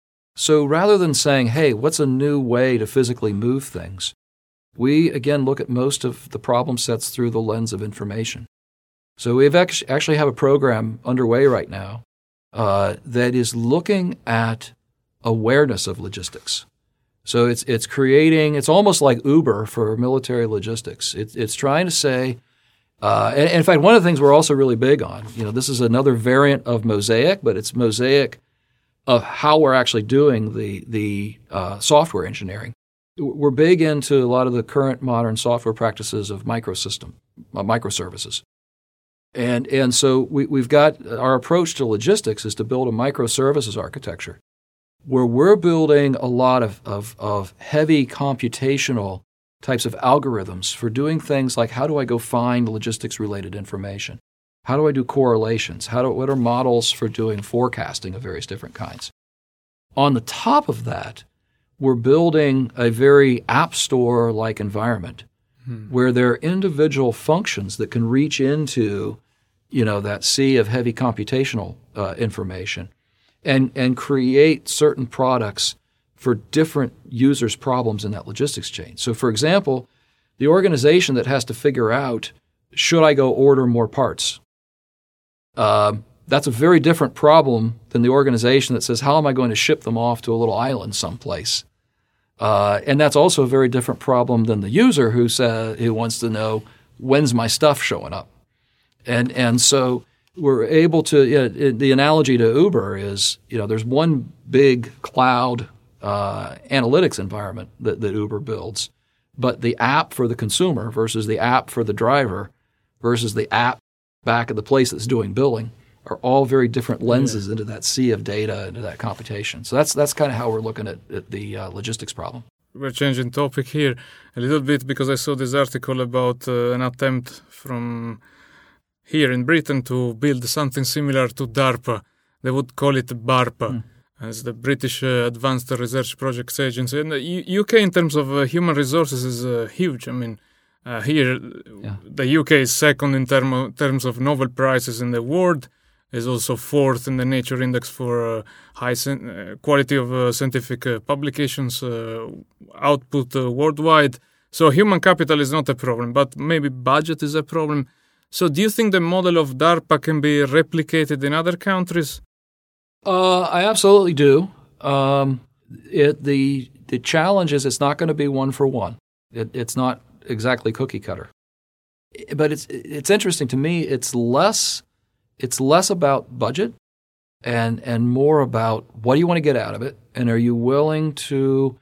So rather than saying, hey, what's a new way to physically move things, we, again, look at most of the problem sets through the lens of information. So we actually have a program underway right now uh, that is looking at awareness of logistics. So it's it's creating, it's almost like Uber for military logistics. It's it's trying to say, uh, and, and in fact, one of the things we're also really big on, you know, this is another variant of Mosaic, but it's Mosaic of how we're actually doing the the uh, software engineering. We're big into a lot of the current modern software practices of microsystem, uh, microservices. And and so we, we've got, our approach to logistics is to build a microservices architecture where we're building a lot of, of, of heavy computational types of algorithms for doing things like how do I go find logistics-related information? How do I do correlations? How do, what are models for doing forecasting of various different kinds? On the top of that, we're building a very app store-like environment hmm. where there are individual functions that can reach into, you know, that sea of heavy computational uh, information and, and create certain products for different users' problems in that logistics chain. So, for example, the organization that has to figure out, should I go order more parts? Uh, that's a very different problem than the organization that says, how am I going to ship them off to a little island someplace? Uh, and that's also a very different problem than the user who says, who wants to know, when's my stuff showing up? And and so we're able to, you know, the analogy to Uber is, you know, there's one big cloud uh, analytics environment that, that Uber builds, but the app for the consumer versus the app for the driver versus the app back at the place that's doing billing are all very different lenses yeah. into that sea of data, into that computation. So that's that's kind of how we're looking at, at the uh, logistics problem. We're changing topic here a little bit because I saw this article about uh, an attempt from here in Britain to build something similar to DARPA. They would call it BARPA, mm. as the British uh, Advanced Research Projects Agency. And the U- UK, in terms of uh, human resources, is uh, huge. I mean, uh, here, yeah. the U K is second in term of, terms of Nobel Prizes in the world, is also fourth in the Nature Index for uh, high sen- uh, quality of uh, scientific uh, publications uh, output uh, worldwide. So human capital is not a problem, but maybe budget is a problem. So do you think the model of DARPA can be replicated in other countries? Uh, I absolutely do. Um, it, the the challenge is it's not going to be one for one. It, it's not exactly cookie cutter. But it's it's interesting to me. It's less it's less about budget and and more about what do you want to get out of it, and are you willing to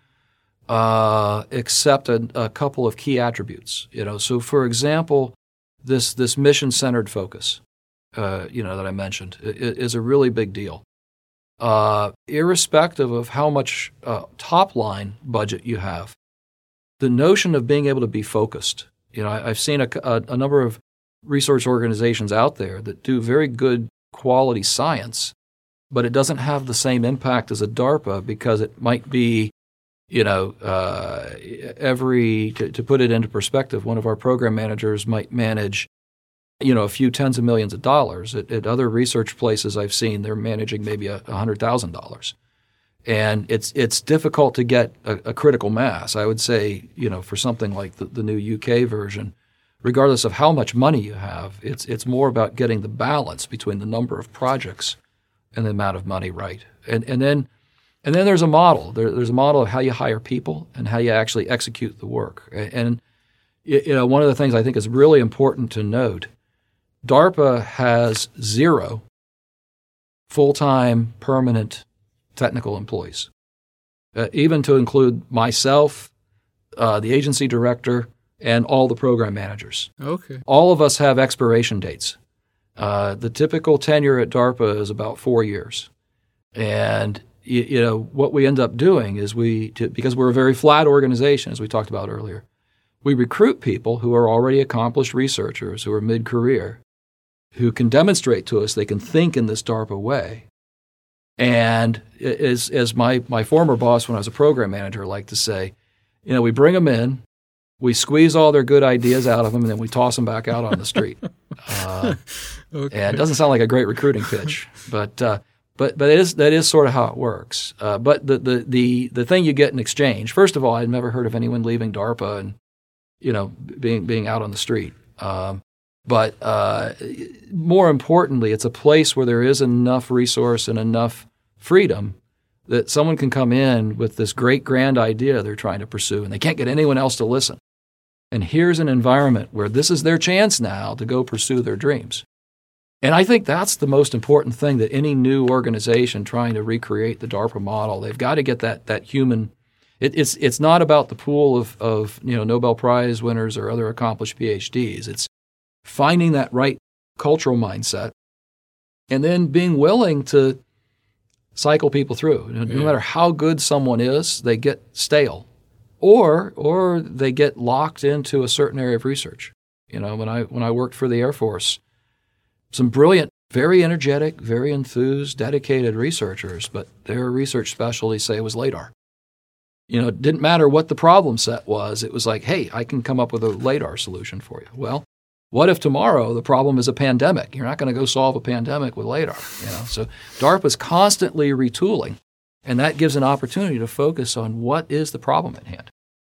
uh, accept a, a couple of key attributes. You know, so for example, this this mission-centered focus, uh, you know, that I mentioned, is a really big deal. Uh, irrespective of how much uh, top-line budget you have, the notion of being able to be focused. You know, I, I've seen a, a, a number of research organizations out there that do very good quality science, but it doesn't have the same impact as a DARPA because it might be, you know, uh, every, to, to put it into perspective, one of our program managers might manage, you know, a few tens of millions of dollars. At, at other research places I've seen, they're managing maybe a, a hundred thousand dollars. And it's it's difficult to get a, a critical mass. I would say, you know, for something like the, the new U K version, regardless of how much money you have, it's it's more about getting the balance between the number of projects and the amount of money right. And and then and then there's a model. There, there's a model of how you hire people and how you actually execute the work. And you know, one of the things I think is really important to note, DARPA has zero full-time permanent technical employees, uh, even to include myself, uh, the agency director, and all the program managers. Okay. All of us have expiration dates. Uh, the typical tenure at DARPA is about four years. And, you, you know, what we end up doing is we, to, because we're a very flat organization, as we talked about earlier, we recruit people who are already accomplished researchers, who are mid-career, who can demonstrate to us they can think in this DARPA way. And as, as my, my former boss, when I was a program manager, liked to say, you know, we bring them in, we squeeze all their good ideas out of them, and then we toss them back out on the street. Uh, okay. And it doesn't sound like a great recruiting pitch, but uh, but but it is, that is sort of how it works. Uh, but the, the the the thing you get in exchange, first of all, I'd never heard of anyone leaving DARPA and, you know, being being out on the street. Um, but uh, more importantly, it's a place where there is enough resource and enough freedom that someone can come in with this great grand idea they're trying to pursue, and they can't get anyone else to listen. And here's an environment where this is their chance now to go pursue their dreams. And I think that's the most important thing that any new organization trying to recreate the DARPA model, they've got to get that that human. It, it's it's not about the pool of of you know Nobel Prize winners or other accomplished P H Ds. It's finding that right cultural mindset, and then being willing to cycle people through. No, no matter how good someone is, they get stale, or or they get locked into a certain area of research. You know, when I when I worked for the Air Force, some brilliant, very energetic, very enthused, dedicated researchers, but their research specialty, say, was LADAR. You know, it didn't matter what the problem set was. It was like, hey, I can come up with a LADAR solution for you. Well, what if tomorrow the problem is a pandemic? You're not going to go solve a pandemic with LADAR. You know, so DARPA is constantly retooling, and that gives an opportunity to focus on what is the problem at hand.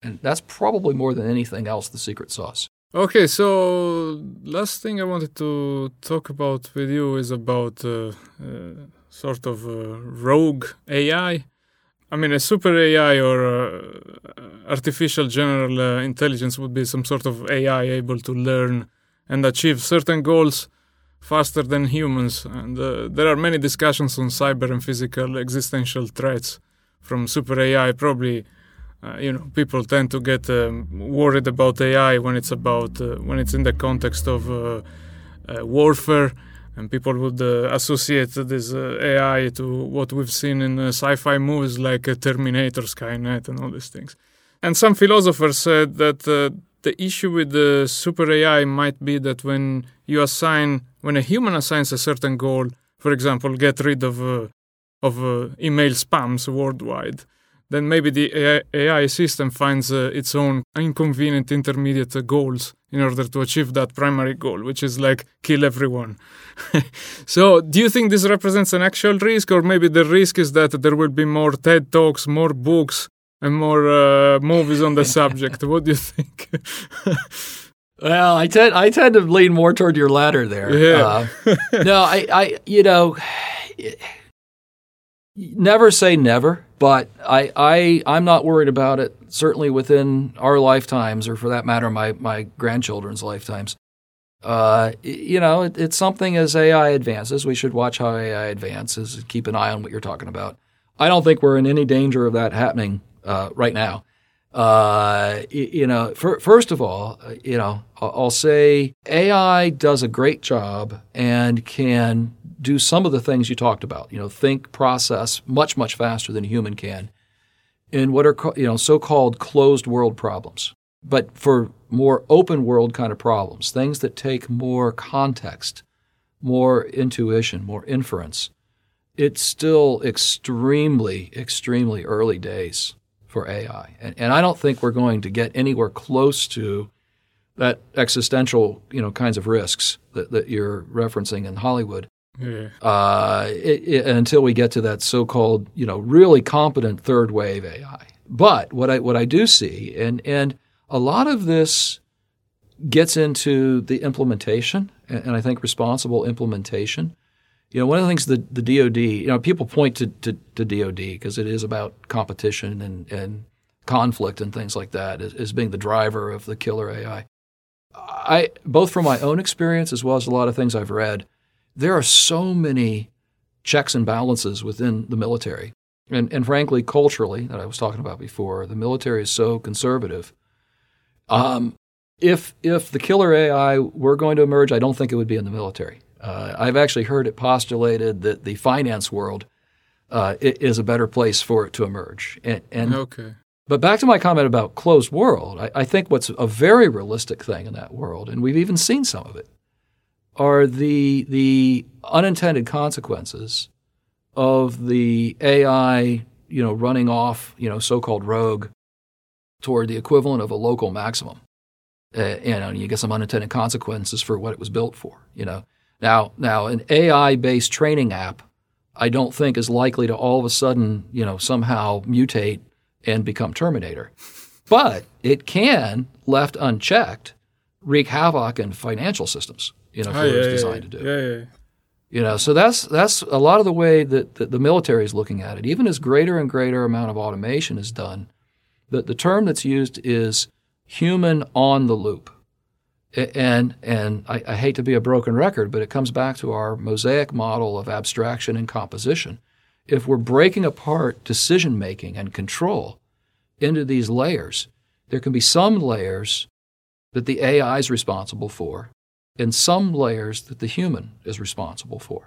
And that's probably more than anything else the secret sauce. Okay, so last thing I wanted to talk about with you is about uh, uh, sort of uh, rogue A I. I mean, a super A I or uh, artificial general uh, intelligence would be some sort of A I able to learn and achieve certain goals faster than humans. And uh, there are many discussions on cyber and physical existential threats from super A I. Probably, uh, you know, people tend to get um, worried about A I when it's about uh, when it's in the context of uh, uh, warfare. And people would uh, associate this uh, A I to what we've seen in uh, sci-fi movies like uh, Terminator, Skynet, and all these things. And some philosophers said that uh, the issue with the super A I might be that when you assign, when a human assigns a certain goal, for example, get rid of uh, of uh, email spams worldwide, then maybe the A I system finds uh, its own inconvenient intermediate uh, goals in order to achieve that primary goal, which is like kill everyone. So do you think this represents an actual risk, or maybe the risk is that there will be more TED Talks, more books, and more uh, movies on the subject? What do you think? Well, I tend I tend to lean more toward your latter there. Yeah. Uh, no, I, I you know, never say never, but I, I I'm not worried about it. Certainly within our lifetimes, or for that matter, my my grandchildren's lifetimes. Uh, you know, it, it's something as A I advances. We should watch how A I advances and keep an eye on what you're talking about. I don't think we're in any danger of that happening uh, right now. Uh, you know, for, first of all, you know, I'll say A I does a great job and can do some of the things you talked about. You know, think, process much, much faster than a human can in what are, you know, so-called closed world problems. But for more open world kind of problems, things that take more context, more intuition, more inference, it's still extremely, extremely early days for A I. And, and I don't think we're going to get anywhere close to that existential, you know, kinds of risks that, that you're referencing in Hollywood. Yeah. Uh, it, it, until we get to that so-called, you know, really competent third wave A I. But what I what I do see, and and a lot of this gets into the implementation, and, and I think responsible implementation. You know, one of the things the, the D O D, you know, people point to, to, to D O D because it is about competition and, and conflict and things like that as, as being the driver of the killer A I. I, both from my own experience as well as a lot of things I've read, there are so many checks and balances within the military. And, and frankly, culturally, that I was talking about before, the military is so conservative. Um, if if the killer A I were going to emerge, I don't think it would be in the military. Uh, I've actually heard it postulated that the finance world uh, is a better place for it to emerge. And, and Okay. But back to my comment about closed world, I, I think what's a very realistic thing in that world, and we've even seen some of it, are the the unintended consequences of the A I, you know, running off, you know, so-called rogue toward the equivalent of a local maximum. Uh, you know, you get some unintended consequences for what it was built for, you know. Now, now an A I-based training app, I don't think is likely to all of a sudden, you know, somehow mutate and become Terminator. But it can, left unchecked, wreak havoc in financial systems, you know, for Ah, what yeah, it's yeah, designed yeah. to do. Yeah, yeah. You know, so that's that's a lot of the way that, that the military is looking at it. Even as greater and greater amount of automation is done, the, the term that's used is human on the loop. And and I, I hate to be a broken record, but it comes back to our mosaic model of abstraction and composition. If we're breaking apart decision-making and control into these layers, there can be some layers that the A I is responsible for and some layers that the human is responsible for.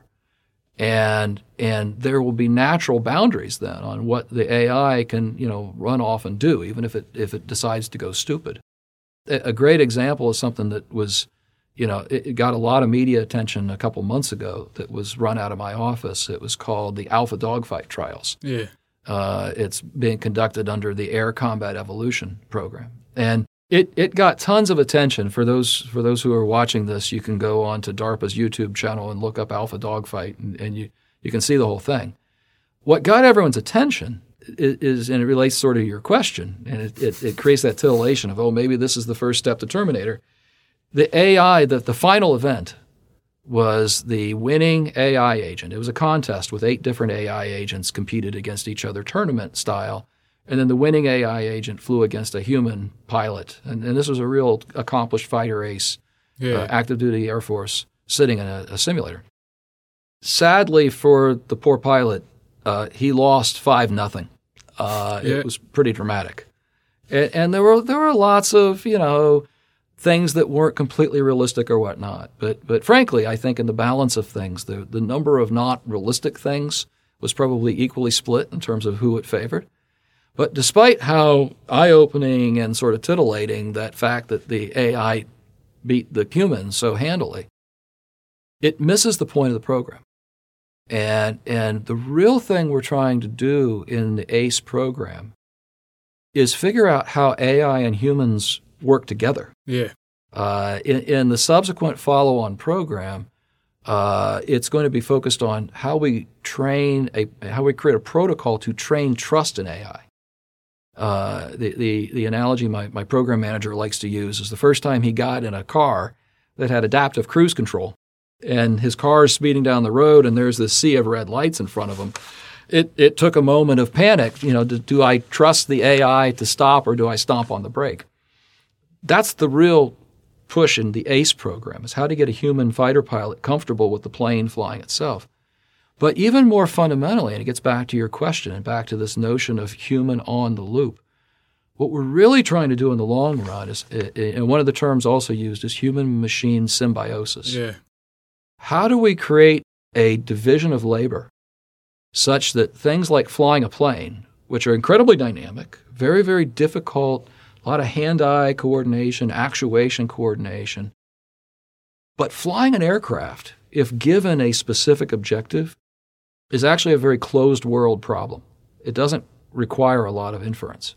And and there will be natural boundaries then on what the A I can, you know, run off and do, even if it if it decides to go stupid. A great example is something that was, you know, it, it got a lot of media attention a couple months ago that was run out of my office. It was called the Alpha Dogfight Trials. Yeah. Uh, it's being conducted under the Air Combat Evolution Program. And it, it got tons of attention. For those for those who are watching this, you can go on to DARPA's YouTube channel and look up Alpha Dogfight, and, and you, you can see the whole thing. What got everyone's attention is, and it relates sort of to your question, and it, it, it creates that titillation of, oh, maybe this is the first step to Terminator. The A I, the, the final event was the winning A I agent. It was a contest with eight different A I agents competed against each other tournament style. And then the winning A I agent flew against a human pilot. And, and this was a real accomplished fighter ace, yeah. uh, active duty Air Force, sitting in a, a simulator. Sadly for the poor pilot, uh, he lost five nothing. Uh, yeah. It was pretty dramatic. And, and there were there were lots of, you know, things that weren't completely realistic or whatnot. But but frankly, I think in the balance of things, the, the number of not realistic things was probably equally split in terms of who it favored. But despite how eye-opening and sort of titillating that fact that the A I beat the humans so handily, it misses the point of the program. And and the real thing we're trying to do in the ACE program is figure out how A I and humans work together. Yeah. Uh, in, in the subsequent follow-on program, uh, it's going to be focused on how we train a how we create a protocol to train trust in A I. Uh, the, the the analogy my, my program manager likes to use is the first time he got in a car that had adaptive cruise control, and his car is speeding down the road, and there's this sea of red lights in front of him. It it took a moment of panic. You know, do, do I trust the A I to stop, or do I stomp on the brake? That's the real push in the ACE program, is how to get a human fighter pilot comfortable with the plane flying itself. But even more fundamentally, and it gets back to your question and back to this notion of human on the loop, what we're really trying to do in the long run is, and one of the terms also used is human-machine symbiosis. Yeah. How do we create a division of labor such that things like flying a plane, which are incredibly dynamic, very, very difficult, a lot of hand-eye coordination, actuation coordination, but flying an aircraft, if given a specific objective, is actually a very closed world problem. It doesn't require a lot of inference.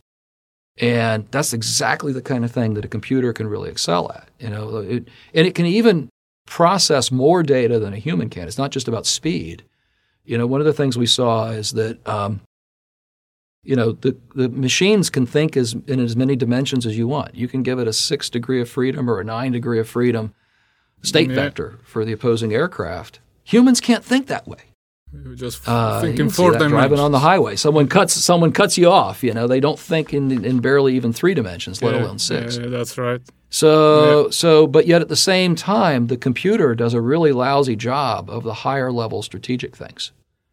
And that's exactly the kind of thing that a computer can really excel at. You know, it, and it can even process more data than a human can. It's not just about speed. You know, one of the things we saw is that, um, you know, the, the machines can think as in as many dimensions as you want. You can give it a six degree of freedom or a nine degree of freedom state yeah. vector for the opposing aircraft. Humans can't think that way. You're just uh, thinking you four dimensions. Driving on the highway, someone cuts someone cuts you off. You know, they don't think in in barely even three dimensions, let yeah, alone six. Yeah, that's right. So yeah. so, but yet at the same time, the computer does a really lousy job of the higher level strategic things.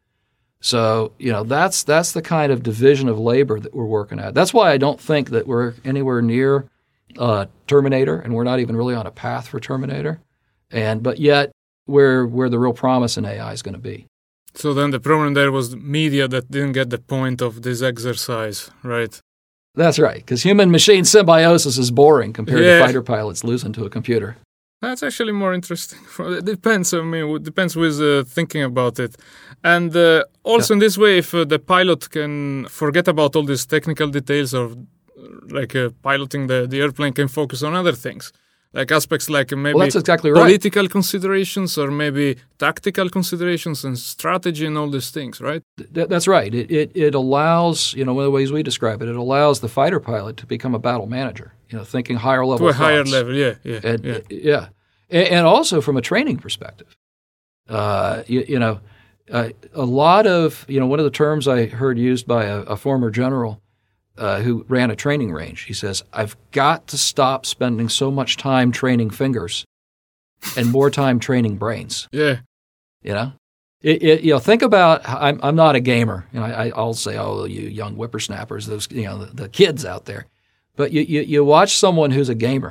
So you know, that's that's the kind of division of labor that we're working at. That's why I don't think that we're anywhere near uh, Terminator, and we're not even really on a path for Terminator. And but yet, where where the real promise in A I is going to be. So then the problem there was media that didn't get the point of this exercise, right? That's right, because human-machine symbiosis is boring compared yeah. to fighter pilots losing to a computer. That's actually more interesting. It depends. I mean, it depends who is uh, thinking about it. And uh, also yeah. in this way, if uh, the pilot can forget about all these technical details of like uh, piloting the, the airplane, can focus on other things. Like aspects like maybe well, that's exactly right. political considerations or maybe tactical considerations and strategy and all these things, right? Th- that's right. It, it it allows, you know, one of the ways we describe it, it allows the fighter pilot to become a battle manager, you know, thinking higher level To a thoughts. higher level, yeah, yeah. And, yeah. yeah. And, and also from a training perspective. Uh, you, you know, uh, a lot of, you know, one of the terms I heard used by a, a former general Uh, who ran a training range. He says, I've got to stop spending so much time training fingers and more time training brains. Yeah. You know? It, it, you know, think about, I'm, I'm not a gamer. You know, I, I'll say, oh, you young whippersnappers, those, you know, the, the kids out there. But you, you, you watch someone who's a gamer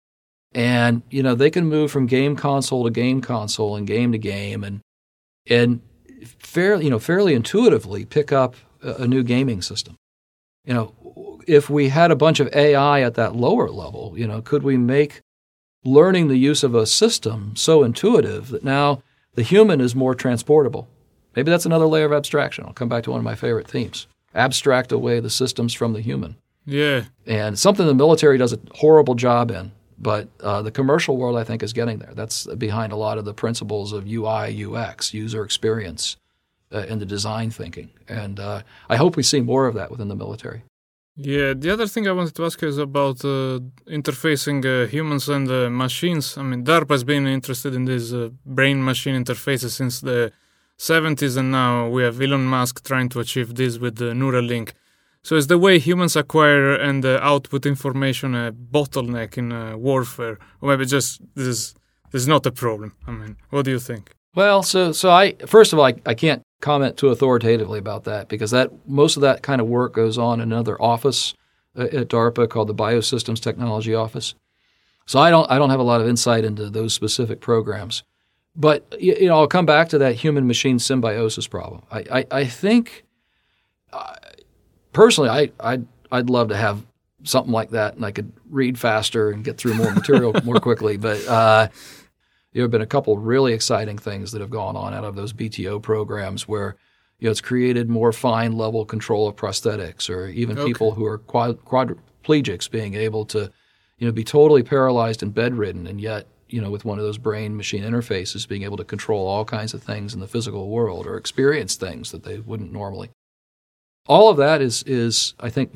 and, you know, they can move from game console to game console and game to game and, and fairly, you know, fairly intuitively pick up a, a new gaming system. You know, if we had a bunch of A I at that lower level, you know, could we make learning the use of a system so intuitive that now the human is more transportable? Maybe that's another layer of abstraction. I'll come back to one of my favorite themes. Abstract away the systems from the human. Yeah. And something the military does a horrible job in, but uh, the commercial world, I think, is getting there. That's behind a lot of the principles of U I, U X, user experience, uh, in the design thinking. And uh, I hope we see more of that within the military. Yeah, the other thing I wanted to ask you is about uh, interfacing uh, humans and uh, machines. I mean, DARPA has been interested in these uh, brain-machine interfaces since the seventies, and now we have Elon Musk trying to achieve this with the Neuralink. So is the way humans acquire and uh, output information a bottleneck in uh, warfare? Or maybe just this is, this is not a problem? I mean, what do you think? Well, so so I first of all, I, I can't comment too authoritatively about that because that most of that kind of work goes on in another office uh, at DARPA called the Biosystems Technology Office. So I don't I don't have a lot of insight into those specific programs. But you, you know, I'll come back to that human-machine symbiosis problem. I I, I think uh, personally, I I'd, I'd love to have something like that, and I could read faster and get through more material more quickly. But uh, there have been a couple of really exciting things that have gone on out of those B T O programs where, you know, it's created more fine level control of prosthetics, or even okay. people who are quad, quadriplegics being able to, you know, be totally paralyzed and bedridden, and yet, you know, with one of those brain-machine interfaces, being able to control all kinds of things in the physical world or experience things that they wouldn't normally. All of that is, is I think,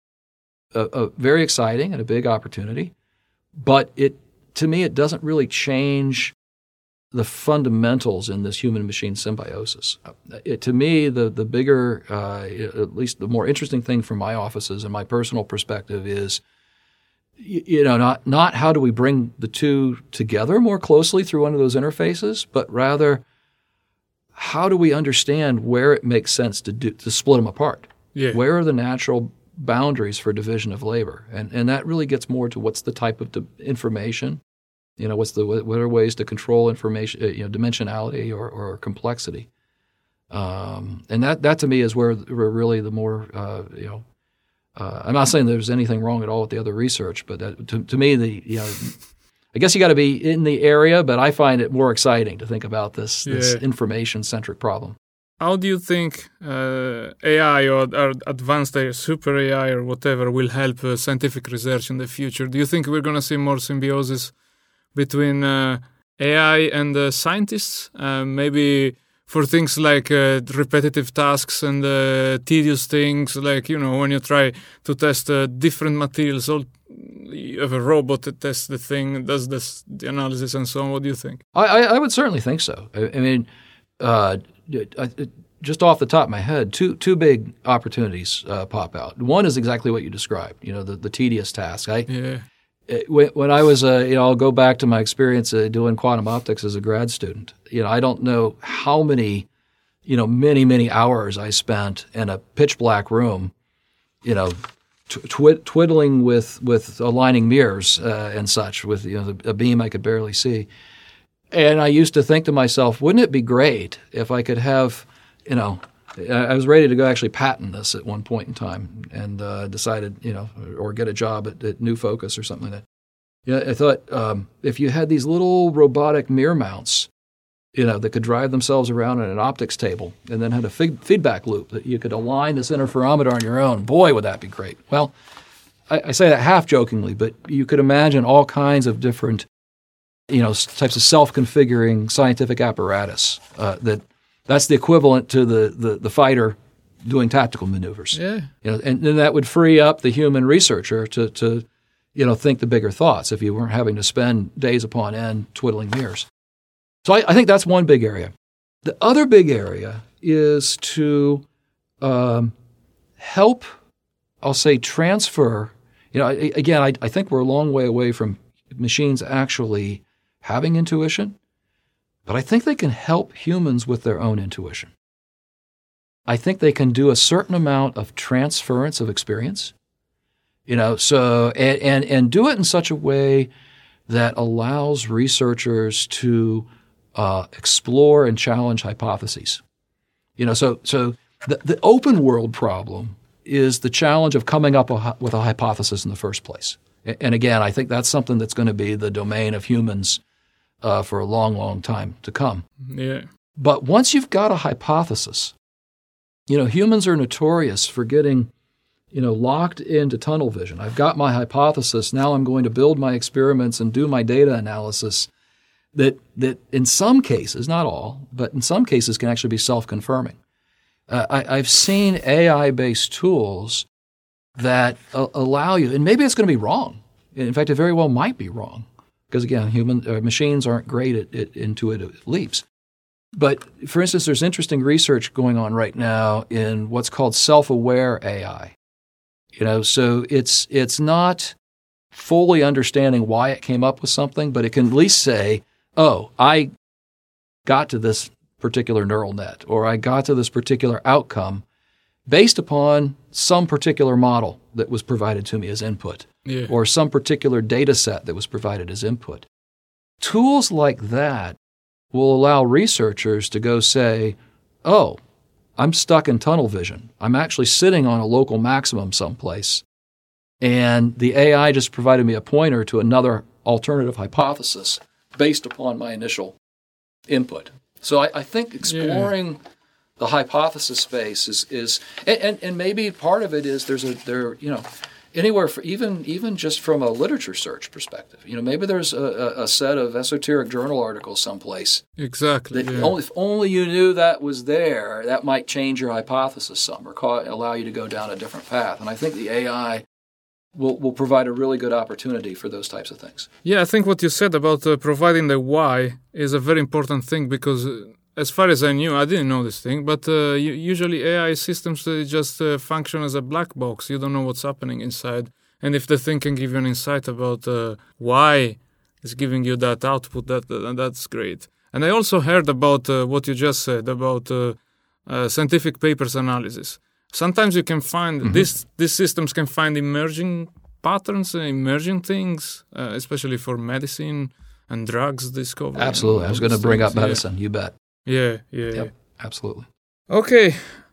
a, a very exciting and a big opportunity, but it. To me, it doesn't really change the fundamentals in this human-machine symbiosis. It, to me, the the bigger, uh, at least the more interesting thing from my offices and my personal perspective is, you, you know, not not how do we bring the two together more closely through one of those interfaces, but rather how do we understand where it makes sense to do, to split them apart? Yeah. Where are the natural boundaries for division of labor? And and that really gets more to what's the type of di- information. You know, what's the what are ways to control information, you know, dimensionality or, or complexity, um, and that that to me is where, where really the more uh, you know. Uh, I'm not saying there's anything wrong at all with the other research, but that, to to me, the you know, I guess you got to be in the area, but I find it more exciting to think about this yeah. this information centric problem. How do you think uh, A I or, or advanced A I, super A I or whatever will help uh, scientific research in the future? Do you think we're going to see more symbiosis between uh, A I and uh, scientists, uh, maybe for things like uh, repetitive tasks and uh, tedious things, like, you know, when you try to test uh, different materials, all, you have a robot that tests the thing, does this, the analysis and so on. What do you think? I, I would certainly think so. I, I mean, uh, I, just off the top of my head, two two big opportunities uh, pop out. One is exactly what you described, you know, the, the tedious task. I, yeah. When I was, uh, you know, I'll go back to my experience uh, doing quantum optics as a grad student. You know, I don't know how many, you know, many, many hours I spent in a pitch black room, you know, tw- twiddling with, with aligning mirrors uh, and such with, you know, a beam I could barely see. And I used to think to myself, wouldn't it be great if I could have, you know, I was ready to go actually patent this at one point in time, and uh, decided, you know, or get a job at, at New Focus or something like that. Yeah, I thought um, if you had these little robotic mirror mounts, you know, that could drive themselves around in an optics table, and then had a fig- feedback loop that you could align this interferometer on your own, boy, would that be great. Well, I, I say that half jokingly, but you could imagine all kinds of different, you know, types of self-configuring scientific apparatus uh, that. That's the equivalent to the, the, the fighter doing tactical maneuvers. Yeah. You know, and, and that would free up the human researcher to, to, you know, think the bigger thoughts if you weren't having to spend days upon end twiddling mirrors. So I, I think that's one big area. The other big area is to um, help, I'll say, transfer. You know, I, again, I, I think we're a long way away from machines actually having intuition. But I think they can help humans with their own intuition. I think they can do a certain amount of transference of experience, you know, so and, and, and do it in such a way that allows researchers to uh, explore and challenge hypotheses. You know, so so the, the open world problem is the challenge of coming up a, with a hypothesis in the first place. And again, I think that's something that's going to be the domain of humans Uh, for a long, long time to come. Yeah. But once you've got a hypothesis, you know, humans are notorious for getting, you know, locked into tunnel vision. I've got my hypothesis. Now I'm going to build my experiments and do my data analysis. that that in some cases, not all, but in some cases can actually be self-confirming. Uh, I, I've seen A I-based tools that uh, allow you, and maybe it's going to be wrong. In fact, it very well might be wrong, because again, human uh, machines aren't great at, at intuitive leaps. But for instance, there's interesting research going on right now in what's called self-aware A I. You know, so it's it's not fully understanding why it came up with something, but it can at least say, "Oh, I got to this particular neural net, or I got to this particular outcome based upon some particular model that was provided to me as input, yeah. or some particular data set that was provided as input." Tools like that will allow researchers to go say, "Oh, I'm stuck in tunnel vision. I'm actually sitting on a local maximum someplace, and the A I just provided me a pointer to another alternative hypothesis based upon my initial input." So I, I think exploring yeah. the hypothesis space is is and, and, and maybe part of it is there's a there you know anywhere for even even just from a literature search perspective, you know maybe there's a, a set of esoteric journal articles someplace exactly that yeah. only, if only you knew that was there, that might change your hypothesis some or call, allow you to go down a different path. And I think the A I will will provide a really good opportunity for those types of things. Yeah, I think what you said about uh, providing the why is a very important thing, because uh, as far as I knew, I didn't know this thing, but uh, usually A I systems uh, just uh, function as a black box. You don't know what's happening inside. And if the thing can give you an insight about uh, why it's giving you that output, that uh, that's great. And I also heard about uh, what you just said about uh, uh, scientific papers analysis. Sometimes you can find, mm-hmm. this, these systems can find emerging patterns, uh, emerging things, uh, especially for medicine and drugs discovery. Absolutely. I was going to bring things. up medicine. Yeah. You bet. Yeah, yeah, yep, yeah. Absolutely. Okay.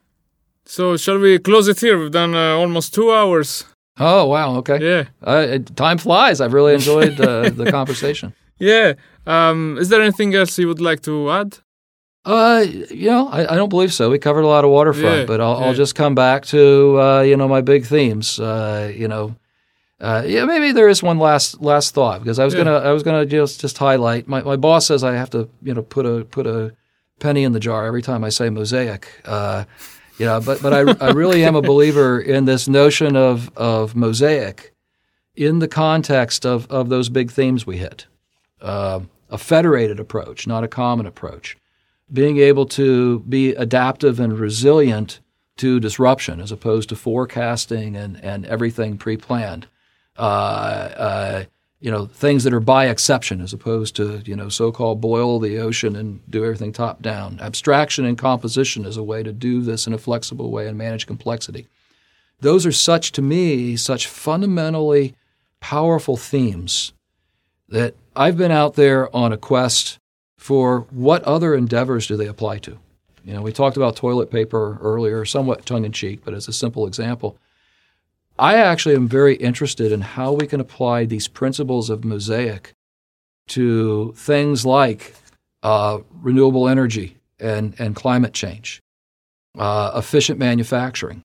So shall we close it here? We've done uh, almost two hours. Oh, wow. Okay. Yeah. Uh, time flies. I've really enjoyed uh, the conversation. Yeah. Um, is there anything else you would like to add? Uh, you know, I, I don't believe so. We covered a lot of waterfront, yeah, but I'll, yeah. I'll just come back to, uh, you know, my big themes. Uh, you know, uh, yeah, maybe there is one last last thought, because I was yeah. gonna I was gonna just just highlight. My my boss says I have to, you know, put a put a penny in the jar every time I say mosaic. Uh, you know, but but I I really am a believer in this notion of of mosaic in the context of of those big themes we hit. Uh, a federated approach, not a common approach. Being able to be adaptive and resilient to disruption as opposed to forecasting and, and everything pre-planned. Uh, uh, you know, things that are by exception as opposed to, you know, so-called boil the ocean and do everything top down. Abstraction and composition is a way to do this in a flexible way and manage complexity. Those are such, to me, such fundamentally powerful themes that I've been out there on a quest for what other endeavors do they apply to. You know, we talked about toilet paper earlier, somewhat tongue-in-cheek, but as a simple example. I actually am very interested in how we can apply these principles of mosaic to things like uh, renewable energy and, and climate change, uh, efficient manufacturing.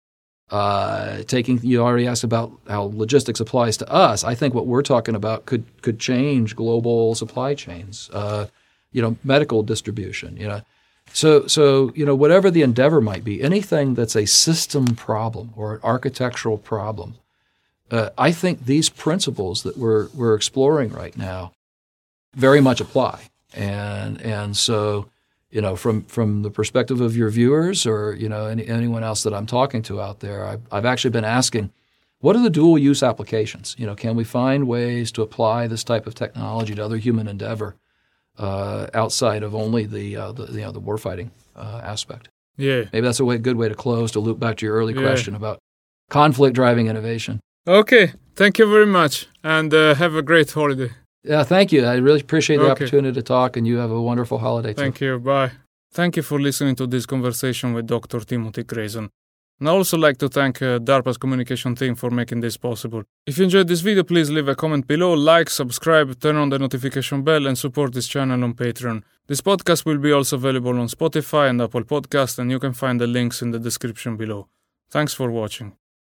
Uh, taking, you already asked about how logistics applies to us. I think what we're talking about could could change global supply chains. Uh, you know, medical distribution, you know. So, so you know, whatever the endeavor might be, anything that's a system problem or an architectural problem, uh, I think these principles that we're we're exploring right now very much apply. And and so, you know, from from the perspective of your viewers or, you know, any, anyone else that I'm talking to out there, I've, I've actually been asking, what are the dual use applications? You know, can we find ways to apply this type of technology to other human endeavor? Uh, outside of only the, uh, the you know the warfighting uh, aspect. Yeah, maybe that's a way, good way to close. To loop back to your early yeah. question about conflict driving innovation. Okay, thank you very much, and uh, have a great holiday. Yeah, thank you. I really appreciate the okay. opportunity to talk, and you have a wonderful holiday too. Thank you. Bye. Thank you for listening to this conversation with Doctor Timothy Grayson. And I also like to thank uh, DARPA's communication team for making this possible. If you enjoyed this video, please leave a comment below, like, subscribe, turn on the notification bell, and support this channel on Patreon. This podcast will be also available on Spotify and Apple Podcasts, and you can find the links in the description below. Thanks for watching.